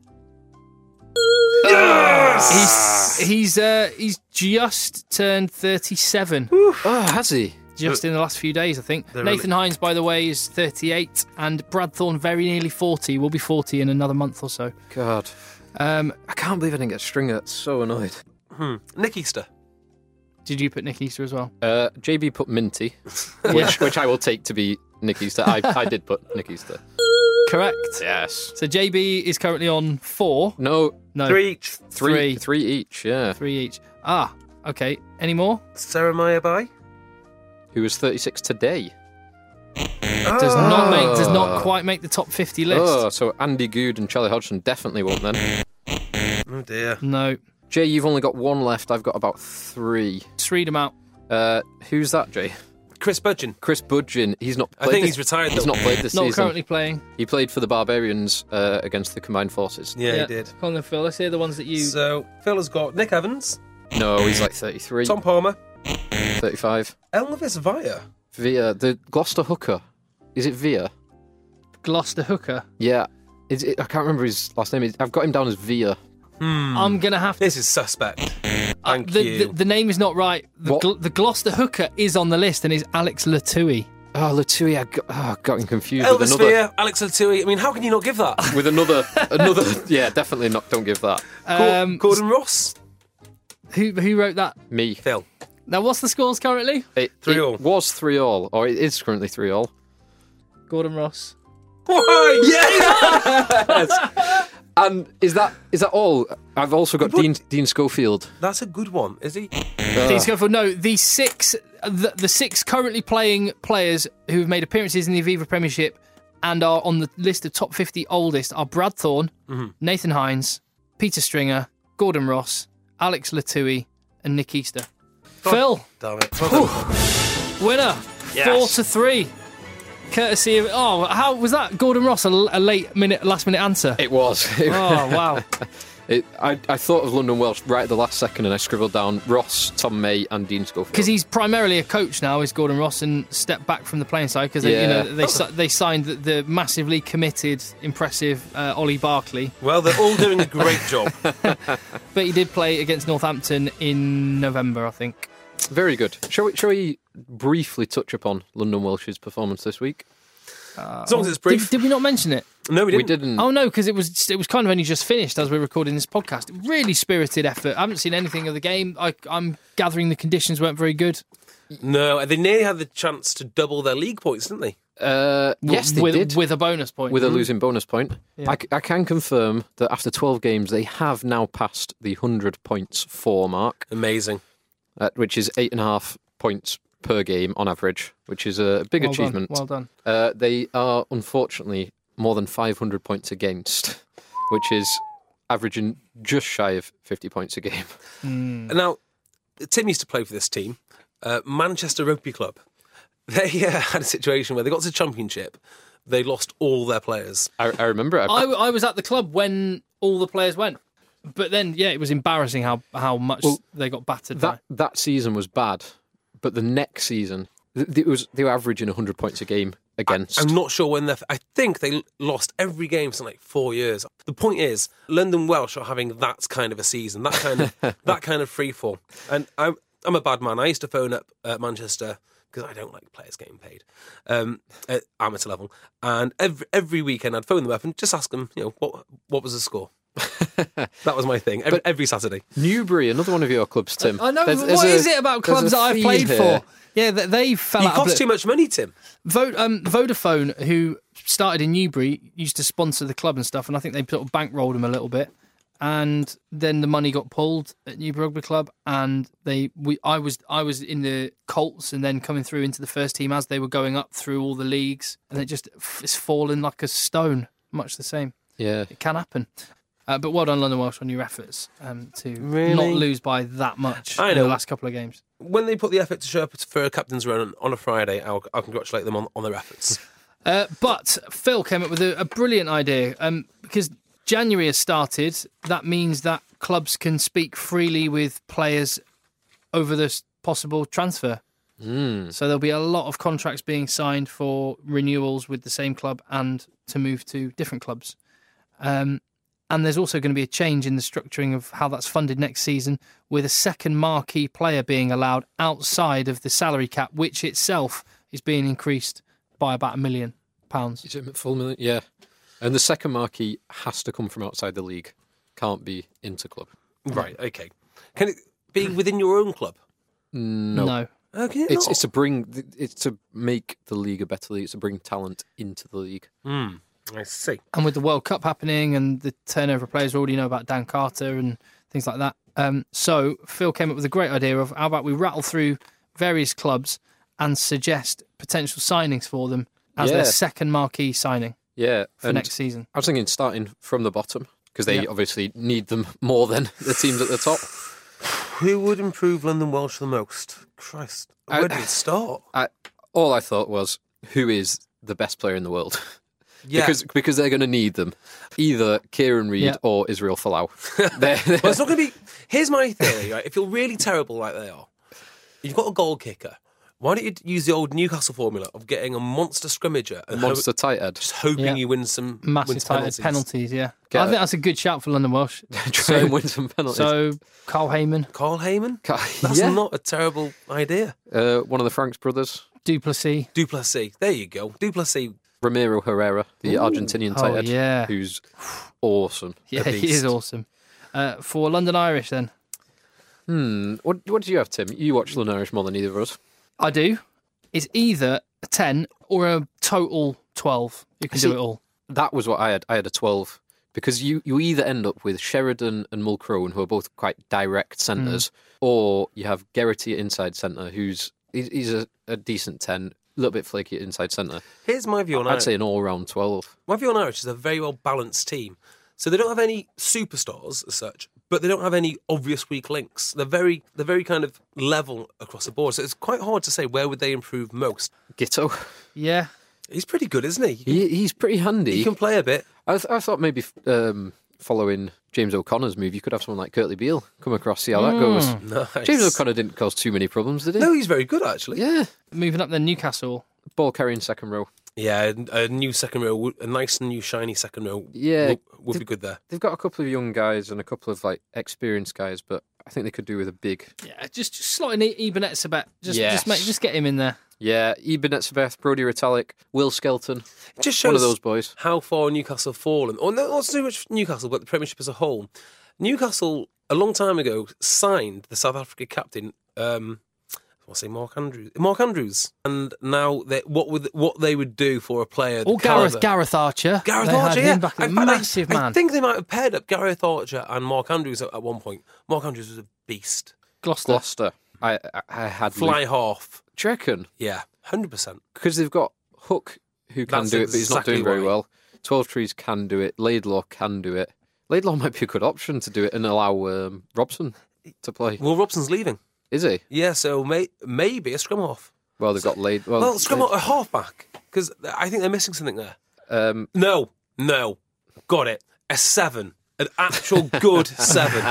Yes! He's just turned 37. Oh, has he? Just in the last few days, I think. Nathan Hines, by the way, is 38, and Brad Thorne very nearly 40. Will be 40 in another month or so. God. I can't believe I didn't get Stringer. That's so annoyed. Nick Easter. Did you put Nick Easter as well? JB put Minty, which I will take to be Nick Easter. I did put Nick Easter. Correct. Yes. So JB is currently on 4. No. 3 each. Three. 3 each, yeah. 3 each. Ah, okay. Any more? Sarah Maya Who was 36 today. Does not quite make the top 50 list. Oh, so Andy Good and Charlie Hodgson definitely won't then. Oh dear. No. Jay, you've only got 1 left. I've got about 3. Just read them out. Who's that, Jay? Chris Budgeon. Chris Budgeon. He's not played. I think he's retired though. He's not played this Not season. currently playing. He played for the Barbarians against the Combined Forces. Yeah, he did. Come on then, Phil. Let's hear the ones that you... So, Phil has got Nick Evans. No, he's like 33. Tom Palmer. 35. Elvis Via. Via, the Gloucester hooker. Is it Via? Gloucester hooker. Yeah. I can't remember his last name. I've got him down as Via. I'm going to have to... This is suspect. Thank you. The name is not right. The Gloucester hooker is on the list and is Alex Latouille. Oh, Latouille. I got him confused Elvis with another. Via, Alex Latouille. I mean, how can you not give that? With another. Yeah, definitely not. Don't give that. Gordon Ross. Who wrote that? Me. Phil. Now, what's the scores currently? It 3-3. was 3-3, or it is currently 3-3. Gordon Ross. Why? Yes. And is that all? I've also got Dean Schofield. That's a good one. Is he? Dean Schofield. No, the six currently playing players who've made appearances in the Aviva Premiership and are on the list of top 50 oldest are Brad Thorne, Nathan Hines, Peter Stringer, Gordon Ross, Alex Latouille, and Nick Easter. Phil, Damn it. Well done. winner, Yes. 4-3. Courtesy of how was that? Gordon Ross, a last minute answer. It was. Oh wow! I thought of London Welsh right at the last second, and I scribbled down Ross, Tom May, and Dean Schofield. Because he's primarily a coach now, is Gordon Ross, and stepped back from the playing side because they signed the massively committed, impressive Ollie Barkley. Well, they're all doing a great job. But he did play against Northampton in November, I think. Very good. Shall we briefly touch upon London Welsh's performance this week? As long as it's brief. Did we not mention it? No, we We didn't. didn't. Oh no, because it was kind of only just finished as we're recording this podcast. Really spirited effort. I haven't seen anything of the game. I'm gathering the conditions weren't very good. No, they nearly had the chance to double their league points, didn't they? Yes, they did. With a bonus point. With a losing bonus point. Yeah. I can confirm that after 12 games, they have now passed the 100 points for mark, Amazing. which is 8.5 points per game on average, which is a big Well achievement. Well done. They are, unfortunately, more than 500 points against, which is averaging just shy of 50 points a game. Now, Tim used to play for this team, Manchester Rugby Club. They had a situation where they got to the championship, they lost all their players. I remember it. I was at the club when all the players went. But then, it was embarrassing how much they got battered by. That season was bad, but the next season, they were averaging 100 points a game against. I'm not sure when I think they lost every game for like 4 years. The point is, London Welsh are having that kind of a season, that kind of free fall. And I'm a bad man. I used to phone up Manchester because I don't like players getting paid at amateur level. And every weekend I'd phone them up and just ask them, what was the score? That was my thing. Every Saturday. Newbury, another one of your clubs, Tim. I know. There's What is it about clubs that I've played here. for? Yeah, they fell You out. cost too much money, Tim. Vodafone, who started in Newbury, used to sponsor the club and stuff, and I think they sort of bankrolled them a little bit. And then the money got pulled at Newbury Rugby Club, and I was in the Colts, and then coming through into the first team as they were going up through all the leagues, and it's fallen like a stone. Much the same. Yeah. It can happen. But well done, London Welsh, on your efforts to Really? not lose by that much I in know. the last couple of games. When they put the effort to show up for a captain's run on a Friday, I'll congratulate them on their efforts. But Phil came up with a brilliant idea. Because January has started, that means that clubs can speak freely with players over this possible transfer. So there'll be a lot of contracts being signed for renewals with the same club and to move to different clubs. And there's also going to be a change in the structuring of how that's funded next season, with a second marquee player being allowed outside of the salary cap, which itself is being increased by about £1 million. Is it full million? Yeah. And the second marquee has to come from outside the league. Can't be interclub. Right, okay. Can it be within your own club? No. Okay, It's to make the league a better league. It's to bring talent into the league. I see. And with the World Cup happening and the turnover of players, we already know about Dan Carter and things like that. So Phil came up with a great idea of how about we rattle through various clubs and suggest potential signings for them as their second marquee signing Yeah. for next season. I was thinking starting from the bottom, because they obviously need them more than the teams at the top. Who would improve London Welsh the most? Christ, where did it start? All I thought was, who is the best player in the world? Yeah. Because they're going to need them. Either Kieran Reid or Israel Folau. Well, it's not going to be... Here's my theory, right? If you're really terrible like they are, you've got a goal kicker. Why don't you use the old Newcastle formula of getting a monster scrimmager and Monster tight head. just hoping you win some Massive win tight penalties, yeah. Get I think that's a good shout for London Welsh. Try and win some penalties. So, Carl Heyman, Carl Heyman? That's Yeah. not a terrible idea. One of the Franks brothers. Duplessis. Duplessis. There you go. Duplessis. Ramiro Herrera, the Argentinian tight head. yeah. Who's awesome. Yeah, A he beast. is awesome. For London Irish, then. What do you have, Tim? You watch London Irish more than either of us. I do. It's either a 10 or a total 12 who can See, do it all. That was what I had. I had a 12 because you either end up with Sheridan and Mulcrone, who are both quite direct centres, or you have Geraghty at inside centre, he's a decent 10, a little bit flaky at inside centre. Here's my view on I'd Irish. say an all-round 12. My view on Irish is a very well balanced team. So they don't have any superstars as such, but they don't have any obvious weak links. They're very kind of level across the board. So it's quite hard to say where would they improve most. Gitto, Yeah. He's pretty good, isn't he? he's pretty handy. He can play a bit. I thought maybe following James O'Connor's move, you could have someone like Curtly Beale come across, see how that goes. Nice. James O'Connor didn't cause too many problems, did he? No, he's very good actually. Yeah. Moving up then, Newcastle. Ball carrying second row. Yeah, a new second row, a nice new shiny second row. Yeah. would be good there. They've got a couple of young guys and a couple of like experienced guys, but I think they could do with a big. Yeah, just slotting Ebenetz a bit. Yes. Just get him in there. Yeah, Eben Etzebeth, Brodie Retallick, Will Skelton. It just One shows of those boys. how far Newcastle have fallen. Or not so much Newcastle, but the Premiership as a whole. Newcastle, a long time ago, signed the South Africa captain, Mark Andrews. And now what they would do for a player. Or Gareth Archer. Gareth They had Archer, him yeah. back, a In fact, massive I man. think they might have paired up Gareth Archer and Mark Andrews at one point. Mark Andrews was a beast. Gloucester. I had Fly half. Do you reckon? Yeah, 100%. Because they've got Hook who can That's do it, but he's not exactly doing very why. well. 12 Trees can do it. Laidlaw can do it. Laidlaw might be a good option to do it and allow Robson to play. Well, Robson's leaving. Is he? Yeah, so maybe a scrum half. Well, they've got Laid. Well, scrum half, a halfback, because I think they're missing something there. No, got it. A 7. An actual good 7.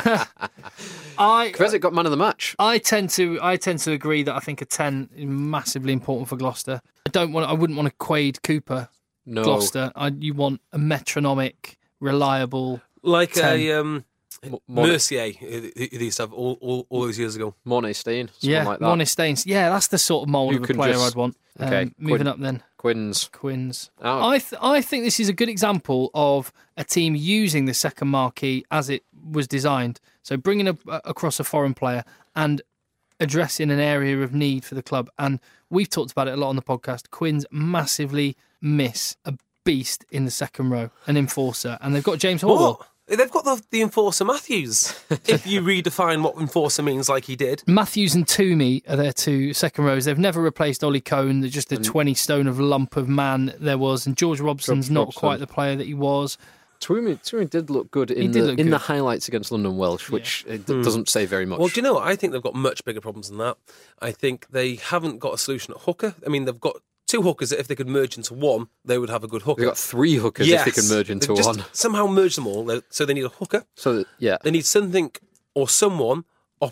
Kvesic got man of the match. I tend to agree that I think a 10 is massively important for Gloucester. I wouldn't want a Quade Cooper No. Gloucester. You want a metronomic, reliable. Like 10. Mercier, who they used to have all those years ago. Mornay Steen, someone like that. Mornay Staines. Yeah, that's the sort of mould Who of a can player just- I'd want. Okay, Moving up then. Quins. Oh. Oh. I think this is a good example of a team using the second marquee as it was designed. So bringing across a foreign player and addressing an area of need for the club. And we've talked about it a lot on the podcast. Quins massively miss a beast in the second row, an enforcer. And they've got James Horwell. What? They've got the enforcer Matthews. If you redefine what enforcer means, like he did. Matthews and Toomey are their two second rows. They've never replaced Ollie Cohn. They're just a 20 stone of lump of man there was. And George Robson's not quite the player that he was. Toomey did look good in the highlights against London Welsh, which doesn't say very much. Well, do you know what? I think they've got much bigger problems than that. I think they haven't got a solution at hooker. I mean, they've got 2 hookers that if they could merge into one, they would have a good hooker. They've got 3 hookers if they can merge into They've just one. somehow merged them all. So they need a hooker. So, yeah. They need something or someone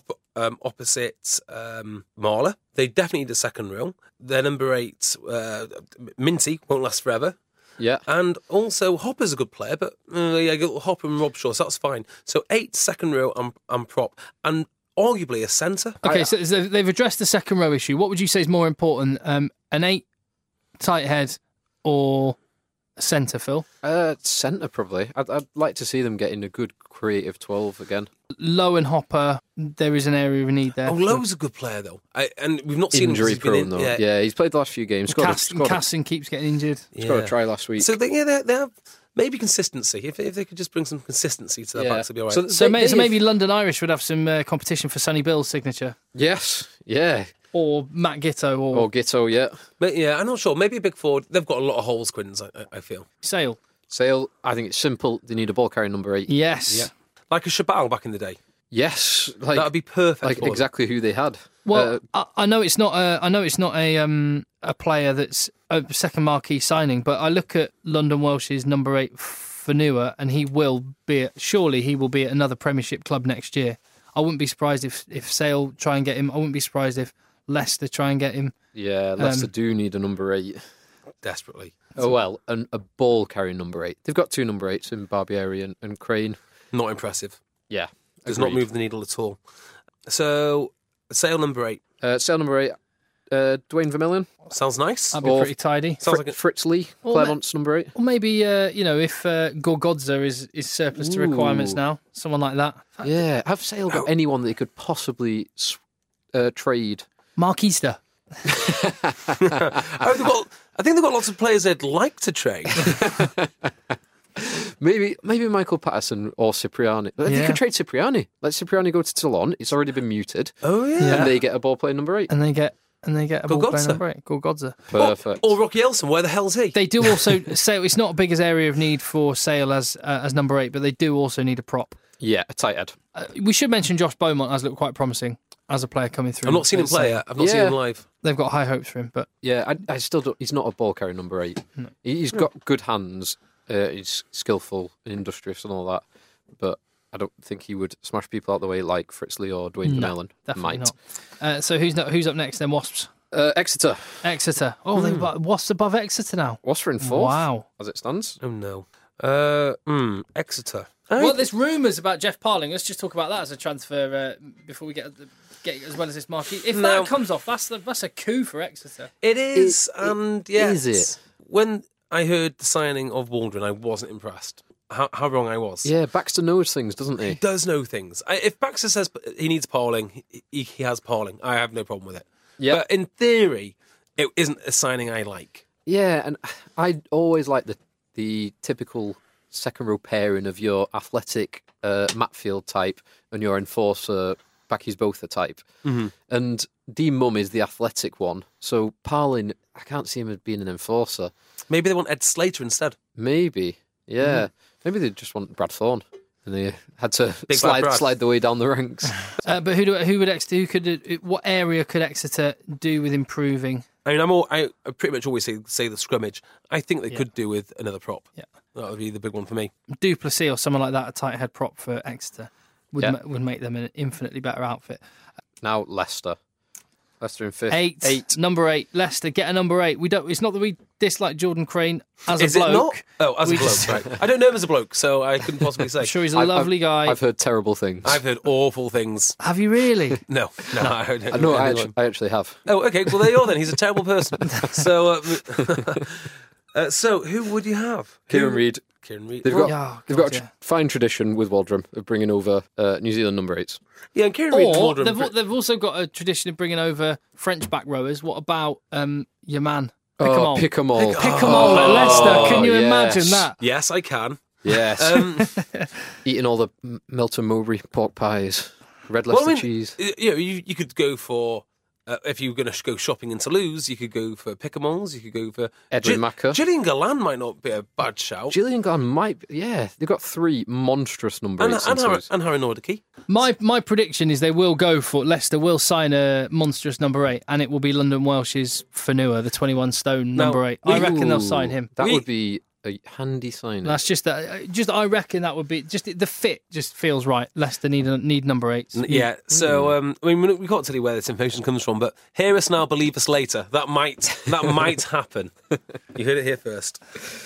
opposite Marler. They definitely need a second row. Their number 8, Minty, won't last forever. Yeah. And also, Hopper's a good player, but I got Hopper and Rob Shaw, so that's fine. So 8 second row and prop, and arguably a centre. Okay, so they've addressed the second row issue. What would you say is more important, an 8 tight head or a centre, Phil? Centre, probably. I'd like to see them getting a good creative 12 again. Lowe and Hopper, there is an area of need there. Oh, Lowe's a good player, though. And we've not seen Injury him since he's been prone, in. though. Yeah, he's played the last few games. Casson keeps getting injured. Got a try last week. So they have maybe consistency. If they could just bring some consistency to their backs, it'd be all right. So maybe London Irish would have some competition for Sonny Bill's signature. Yes, yeah. Or Matt Gitto. Or Gitto, yeah. But yeah, I'm not sure. Maybe a big forward. They've got a lot of holes, Quins, I feel. Sale, I think it's simple. They need a ball carrying number 8. yes. Yeah. Like a Shabal back in the day. Yes. That would be perfect Like for them. exactly who they had. Well, I know it's not a player that's a second marquee signing, but I look at London Welsh's number 8 Fanua, and he will be at another Premiership club next year. I wouldn't be surprised if Sale try and get him. I wouldn't be surprised if Leicester try and get him. Yeah, Leicester do need a number 8. Desperately. Oh, well, and a ball carrying number 8. They've got 2 number 8s in Barbieri and Crane. Not impressive. Yeah. Does not move the needle at all. So, Sale number 8. Sale number 8, Dwayne Vermillion. Sounds nice. That'd be pretty tidy. Sounds like Fritz Lee, Clermont's number 8. Or maybe if Gorgodza is surplus to requirements now, someone like that. Yeah. Have Sale got anyone that they could possibly trade? Mark Easter. they've got I think they've got lots of players they'd like to trade. Maybe Michael Patterson or Cipriani. They could trade Cipriani. Let Cipriani go to Toulon. It's already been muted. Oh, yeah. And they get a ball player number 8. And they get a ball player number 8. Gorgodza. Perfect. Or Rocky Elson, where the hell's he? They do also say it's not a big area of need for Sale as number 8, but they do also need a prop. Yeah, a tight head. We should mention Josh Beaumont has looked quite promising as a player coming through. I've not seen him play yet. I've not seen him live. They've got high hopes for him, but Yeah, I still don't. He's not a ball carrier number 8. No. He's got good hands. He's skillful and industrious and all that, but I don't think he would smash people out the way like Fritz Lee or Dwayne Vermeulen definitely might. not. So who's up next then? Wasps. Exeter. Exeter. Oh, they've got Wasps above Exeter now. Wasps are in 4th. Wow. As it stands. Oh, no. Exeter. Well, there's rumours about Jeff Parling. Let's just talk about that as a transfer before we get as well as this marquee. If that comes off, that's a coup for Exeter. It is, and yes. Is it? When I heard the signing of Waldron, I wasn't impressed. How wrong I was. Yeah, Baxter knows things, doesn't He he? does know things. If Baxter says he needs Pauling, he has Pauling. I have no problem with it. Yeah. But in theory, it isn't a signing I like. Yeah, and I always like the typical second row pairing of your athletic Matfield type and your enforcer Backy's both a type. Mm-hmm. And Dean Mum is the athletic one. So Parlin, I can't see him as being an enforcer. Maybe they want Ed Slater instead. Maybe, yeah. Maybe they just want Brad Thorne. And they had to Big Bad Brad. slide the way down the ranks. But what area could Exeter do with improving? I mean, I pretty much always say the scrummage. I think they could do with another prop. Yeah. That would be the big one for me. Duplessis or someone like that, a tight head prop for Exeter, would make them an infinitely better outfit. Now Leicester. Leicester in 5th. 8. Number 8. Leicester, get a number 8. It's not that we dislike Jordan Crane as Is a bloke. it not? Oh, as a bloke, just- right. I don't know him as a bloke, so I couldn't possibly say. I'm sure he's a lovely guy. I've heard terrible things. I've heard awful things. Have you really? No, I don't No, know I anyone. actually have. Oh, okay. Well, there you are then. He's a terrible person. So, so who would you have? Kieran Reid. Kieran Reid. They've Well, got, Oh, they've God, got a fine tradition with Waldrum of bringing over New Zealand number 8s. yeah, and Kieran Reid. Or Waldron- they've also got a tradition of bringing over French back rowers. What about your man? Pick 'em all. Pick 'em all. Pick 'em all at Leicester. Can you yes. imagine that? Yes, I can. Yes. Eating all the Melton Mowbray pork pies, red Leicester cheese. You could go for. If you were going to go shopping in Toulouse, you could go for Pickamoles, you could go for... Edwin Macker. Gillian Galan might not be a bad shout. Gillian Glenn might... Yeah, they've got 3 monstrous number 8s. And Harry Nordicky. My prediction is Leicester will sign a monstrous number 8, and it will be London Welsh's Fanua, the 21 stone number 8. I reckon they'll sign him. That would be a handy signing. That's just that. Just I reckon that would be just the fit. Just feels right. Leicester need number 8s. Yeah, so I mean, we can't tell you where this information comes from, but hear us now, believe us later. That might happen. You heard it here first.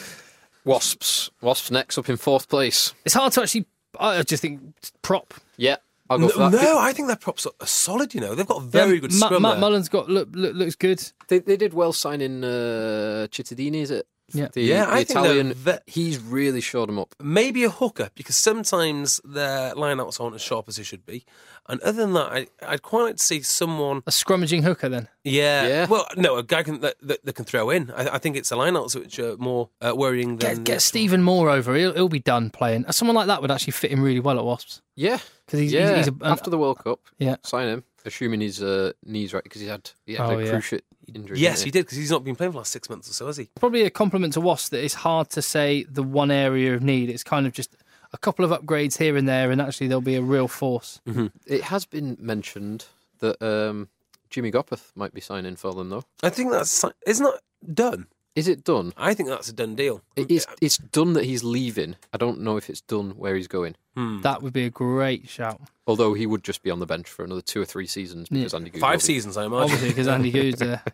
Wasps next up in 4th place. It's hard to actually. I just think prop. Yeah, I'll go for that. No, I think their props are solid. They've got a very good scrum Matt there. Mullen's got looks good. They did well signing Cittadini, is it? Yeah. The I think Italian. they're He's really showed them up. Maybe a hooker, because sometimes their lineouts aren't as sharp as they should be. And other than that, I'd quite like to see someone. A scrummaging hooker then. Yeah. Well, no, a guy that can throw in. I think it's the lineouts which are more worrying than. Get Stephen Moore over. He'll be done playing. Someone like that would actually fit him really well at Wasps. Yeah, Because he's after the World Cup. Yeah. Sign him, assuming his knees right, because he had a cruciate injury. Yes, didn't he did, because he's not been playing for the last 6 months or so, has he? probably a compliment to Wasps that it's hard to say the one area of need. It's kind of just a couple of upgrades here and there, and actually there'll be a real force. Mm-hmm. It has been mentioned that Jimmy Gopperth might be signing for them, though. I think it's not done. Is it done? I think that's a done deal. It's done that he's leaving. I don't know if it's done where he's going. That would be a great shout. Although he would just be on the bench for another 2 or 3 seasons because Andy Goode 5 will be- seasons, I imagine. Obviously, because Andy Goode's there.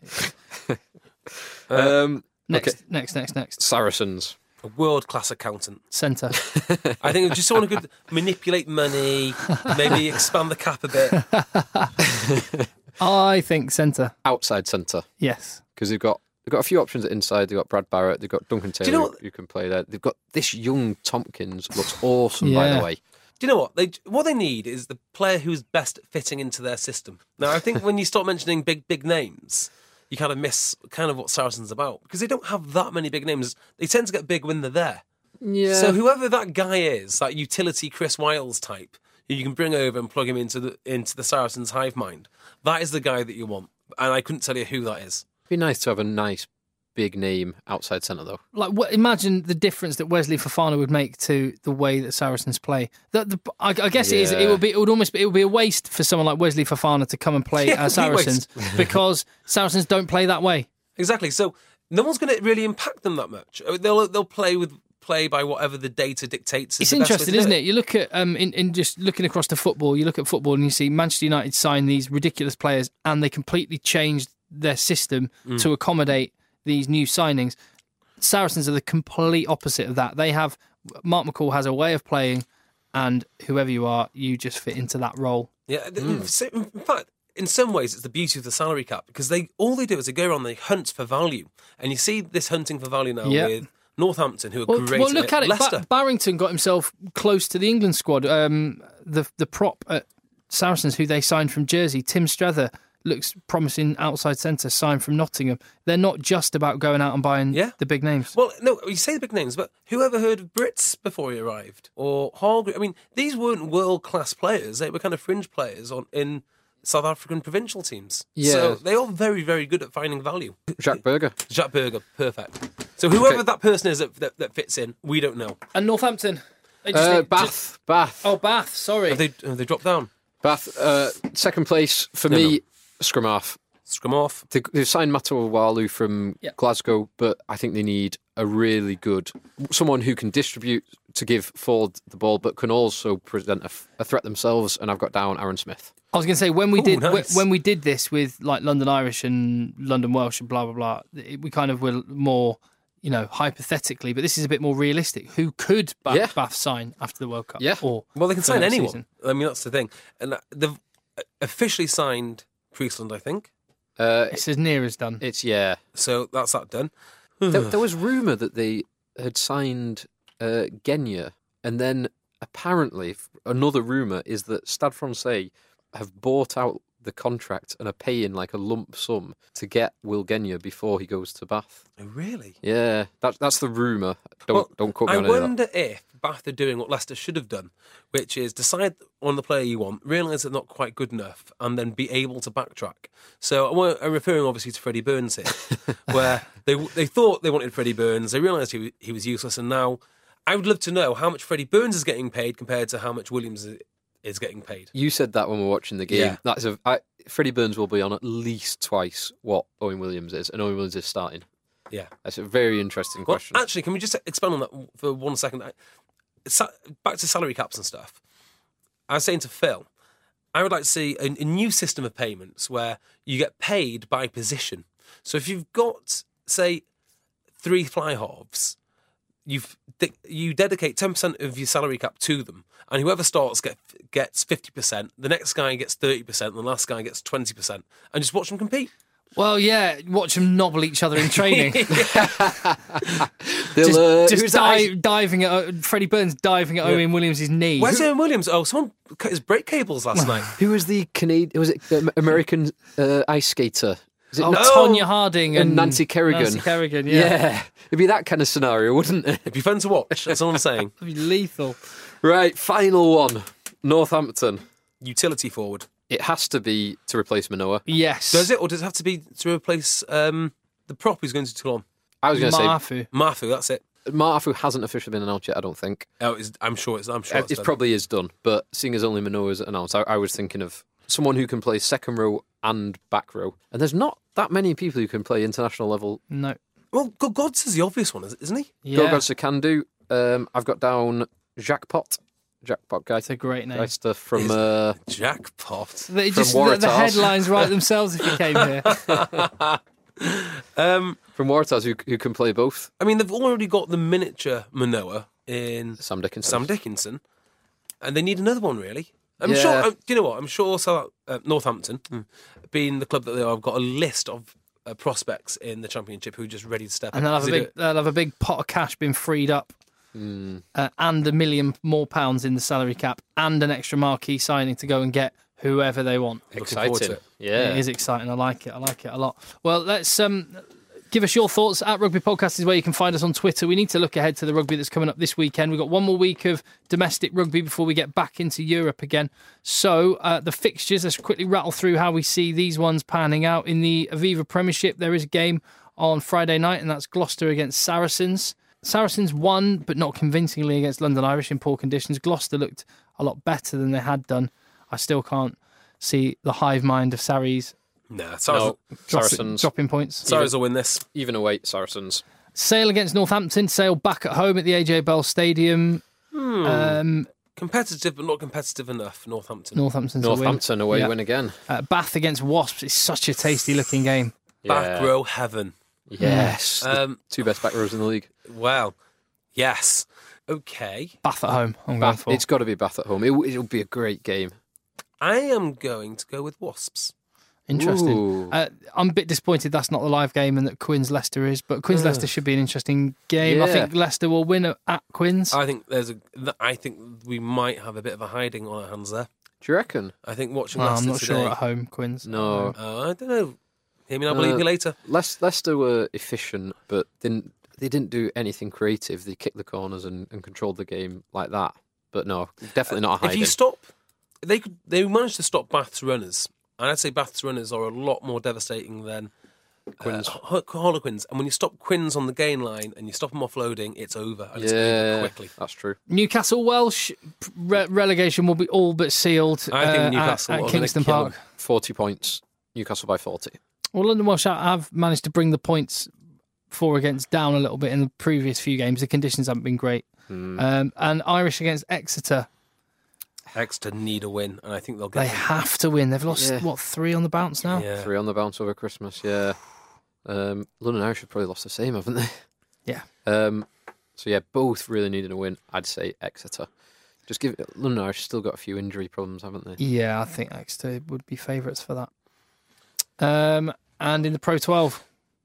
Next. Saracens. A world-class accountant. Centre. I think just someone who could manipulate money, maybe expand the cap a bit. I think centre. Outside centre. Yes. Because they've got a few options at inside. They've got Brad Barrett. They've got Duncan Taylor you know what- who can play there. They've got this young Tompkins. Looks awesome, by Yeah. the way. Do you know what they need is the player who's best fitting into their system. Now, I think when you start mentioning big names, you kind of miss kind of what Saracens about because they don't have that many big names. They tend to get big when they're there. Yeah. So whoever that guy is, that utility Chris Wiles type, who you can bring over and plug him into the Saracens hive mind, that is the guy that you want. And I couldn't tell you who that is. It'd be nice to have a nice big name outside centre, though. Like, imagine the difference that Wesley Fofana would make to the way that Saracens play. I guess it is. Yeah. It would be a waste for someone like Wesley Fofana to come and play as Saracens because Saracens don't play that way. Exactly. So no one's going to really impact them that much. They'll play by whatever the data dictates. It's interesting, isn't it? You look at in just looking across the football. You look at football and you see Manchester United sign these ridiculous players, and they completely changed their system to accommodate these new signings. Saracens are the complete opposite of that. They have Mark McCall has a way of playing, and whoever you are, you just fit into that role. Yeah. In fact, in some ways, it's the beauty of the salary cap because all they do is they go around, they hunt for value, and you see this hunting for value now with Northampton, who are great. Well, look at it. Leicester. Barrington got himself close to the England squad. The prop at Saracens, who they signed from Jersey, Tim Strether, looks promising outside centre, signed from Nottingham. They're not just about going out and buying the big names. Well, no, you say the big names, but who ever heard of Brits before he arrived? Or Hargreaves? I mean, these weren't world-class players. They were kind of fringe players in South African provincial teams. Yeah. So they are very, very good at finding value. Jack Berger. Jack Berger, perfect. So whoever that person is that fits in, we don't know. And Northampton. Bath. Oh, Bath, sorry. Have they dropped down? Bath, second place for me, scrum half. Scrum off. They've signed Mato Walu from Glasgow, but I think they need a really good someone who can distribute to give forward the ball, but can also present a threat themselves. And I've got down Aaron Smith. I was going to say when we nice. when we did this with like London Irish and London Welsh and blah blah blah, we kind of were more, hypothetically, but this is a bit more realistic. Who could Bath sign after the World Cup? Yeah. Or Well, they can sign next anyone. season? I mean, that's the thing. And they've officially signed Priestland, I think. It's as near as done. It's So that's that done. There was rumour that they had signed Genya, and then apparently another rumour is that Stade Francais have bought out the contract and are paying like a lump sum to get Will Genya before he goes to Bath. Oh, really? Yeah, that's the rumour. Don't quote me on I any of wonder if Bath are doing what Leicester should have done, which is decide on the player you want, realise they're not quite good enough, and then be able to backtrack. So I'm referring obviously to Freddie Burns here, where they thought they wanted Freddie Burns, they realised he was useless, and now I would love to know how much Freddie Burns is getting paid compared to how much Williams is getting paid. You said that when we were watching the game. Yeah. Freddie Burns will be on at least twice what Owen Williams is, and Owen Williams is starting. Yeah. That's a very interesting question. Well, actually, can we just expand on that for 1 second? Back to salary caps and stuff. I was saying to Phil, I would like to see a new system of payments where you get paid by position. So if you've got, say, 3 fly halves, you dedicate 10% of your salary cap to them, and whoever starts gets 50%, the next guy gets 30%, and the last guy gets 20%, and just watch them compete. Well, yeah, watch them nobble each other in training. Diving at Freddie Burns diving at Owen Williams' knee. Where's Owen Williams? Oh, someone cut his brake cables last night. Who was the Canadian? Was it the American ice skater? Is it Tonya Harding and Nancy Kerrigan? Nancy Kerrigan, yeah. It'd be that kind of scenario, wouldn't it? It'd be fun to watch. That's all I'm saying. It'd be lethal. Right, final one. Northampton. Utility forward. It has to be to replace Manoa. Yes. Does it, or does it have to be to replace the prop who's going to Toulon? I was going to say Marfu, that's it. Marfu hasn't officially been announced yet, I don't think. Oh, I'm sure it's it probably is done, but seeing as only Manoa's announced, I was thinking of someone who can play second row and back row. And there's not that many people who can play international level. No. Well, Gods is the obvious one, isn't he? Yeah. Gods can do. I've got down Jackpot guy. It's a great name. Guy stuff from Jackpot. They just the headlines write themselves if you came here. From Waratahs, who can play both. I mean, they've already got the miniature Manoa in Sam Dickinson, and they need another one, really. I'm sure. Do you know what? I'm sure Northampton, being the club that they are, have got a list of prospects in the Championship who are just ready to step and up. They'll have a big pot of cash being freed up, and £1 million more in the salary cap, and an extra marquee signing to go and get whoever they want. Looking forward to Exciting. it. Yeah. It is exciting. I like it a lot. Well, let's give us your thoughts. At Rugby Podcast is where you can find us on Twitter. We need to look ahead to the rugby that's coming up this weekend. We've got one more week of domestic rugby before we get back into Europe again. So the fixtures, let's quickly rattle through how we see these ones panning out. In the Aviva Premiership, there is a game on Friday night, and that's Gloucester against Saracens. Saracens won, but not convincingly, against London Irish in poor conditions. Gloucester looked a lot better than they had done. I still can't see the hive mind of Sarries Nah, Saracens. dropping points. Sarries will win this. Even away, Saracens. Sale against Northampton. Sale back at home at the AJ Bell Stadium. Competitive, but not competitive enough. Northampton. Northampton's Northampton away Yeah. win again. Bath against Wasps. It's such a tasty looking game. Back row heaven. Yes. The two best back rows in the league. Well, yes. Okay. Bath at home. I'm going Bath, for. it's got to be Bath at home. It'll be a great game. I am going to go with Wasps. Interesting. Ooh. I'm a bit disappointed that's not the live game and that Quins Leicester is, but Quins Leicester should be an interesting game. I Yeah. think Leicester will win at Quins. I think we might have a bit of a hiding on our hands there. Do you reckon? I think watching I'm Leicester not today. sure at home, Quins. No. I don't know. Hear me, I'll believe you later. Leicester were efficient, but they didn't do anything creative. They kicked the corners and controlled the game like that. But no, definitely not a hiding. If you stop, they managed to stop Bath's runners. And I'd say Bath's runners are a lot more devastating than Harlequins. And when you stop Quins on the gain line and you stop them offloading, it's over. And it's over quickly. That's true. Newcastle Welsh relegation will be all but sealed. I think Newcastle at are gonna Kingston kill Park. them. 40 points. Newcastle by 40. Well, London Welsh have managed to bring the points for against down a little bit in the previous few games. The conditions haven't been great. And Irish against Exeter. Exeter need a win, and I think they'll get They it. have to win. They've lost, Yeah. 3 on the bounce now? Yeah. 3 on the bounce over Christmas, yeah. London Irish have probably lost the same, haven't they? Yeah. So yeah, both really needing a win. I'd say Exeter. Just give London Irish still got a few injury problems, haven't they? Yeah, I think Exeter would be favourites for that. And in the Pro 12,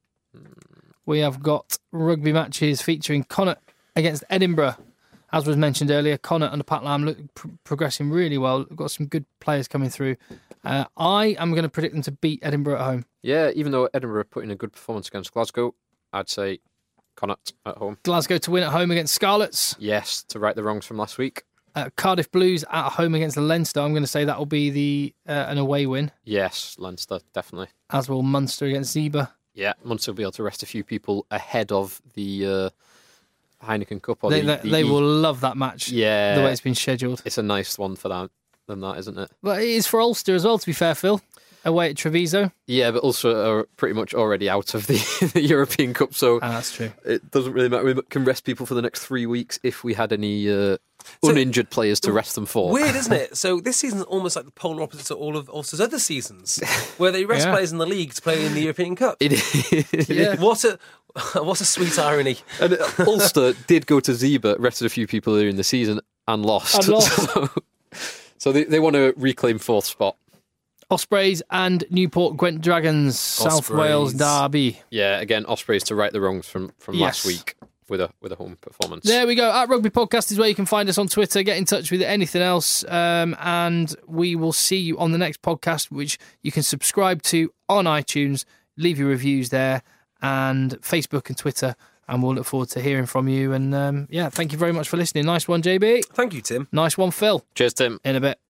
we have got rugby matches featuring Connacht against Edinburgh. As was mentioned earlier, Connacht under Pat Lam look progressing really well. We've got some good players coming through. I am going to predict them to beat Edinburgh at home. Yeah, even though Edinburgh put in a good performance against Glasgow, I'd say Connacht at home. Glasgow to win at home against Scarlets. Yes, to right the wrongs from last week. Cardiff Blues at home against Leinster. I'm going to say that will be an away win, Yes, Leinster, definitely. as will Munster against Zebra. Yeah, Munster will be able to rest a few people ahead of the Heineken Cup. Or They will love that match, Yeah. the way it's been scheduled. It's a nice one for them, isn't it? But it is for Ulster as well, to be fair, Phil. Away at Treviso. Yeah, but also are pretty much already out of the European Cup, so That's true. it doesn't really matter. We can rest people for the next 3 weeks if we had any uninjured players to rest them for. Weird, isn't it? So this season's almost like the polar opposite to all of Ulster's other seasons, where they rest Yeah. players in the league to play in the European Cup. It is. Yeah. What a sweet irony. And Ulster did go to Zebra, rested a few people earlier in the season, and lost. So they want to reclaim 4th spot. Ospreys and Newport Gwent Dragons, South Ospreys. Wales derby. Yeah, again, Ospreys to right the wrongs from Yes. last week with a home performance. There we go. At Rugby Podcast is where you can find us on Twitter. Get in touch with anything else. And we will see you on the next podcast, which you can subscribe to on iTunes. Leave your reviews there and Facebook and Twitter. And we'll look forward to hearing from you. And thank you very much for listening. Nice one, JB. Thank you, Tim. Nice one, Phil. Cheers, Tim. In a bit.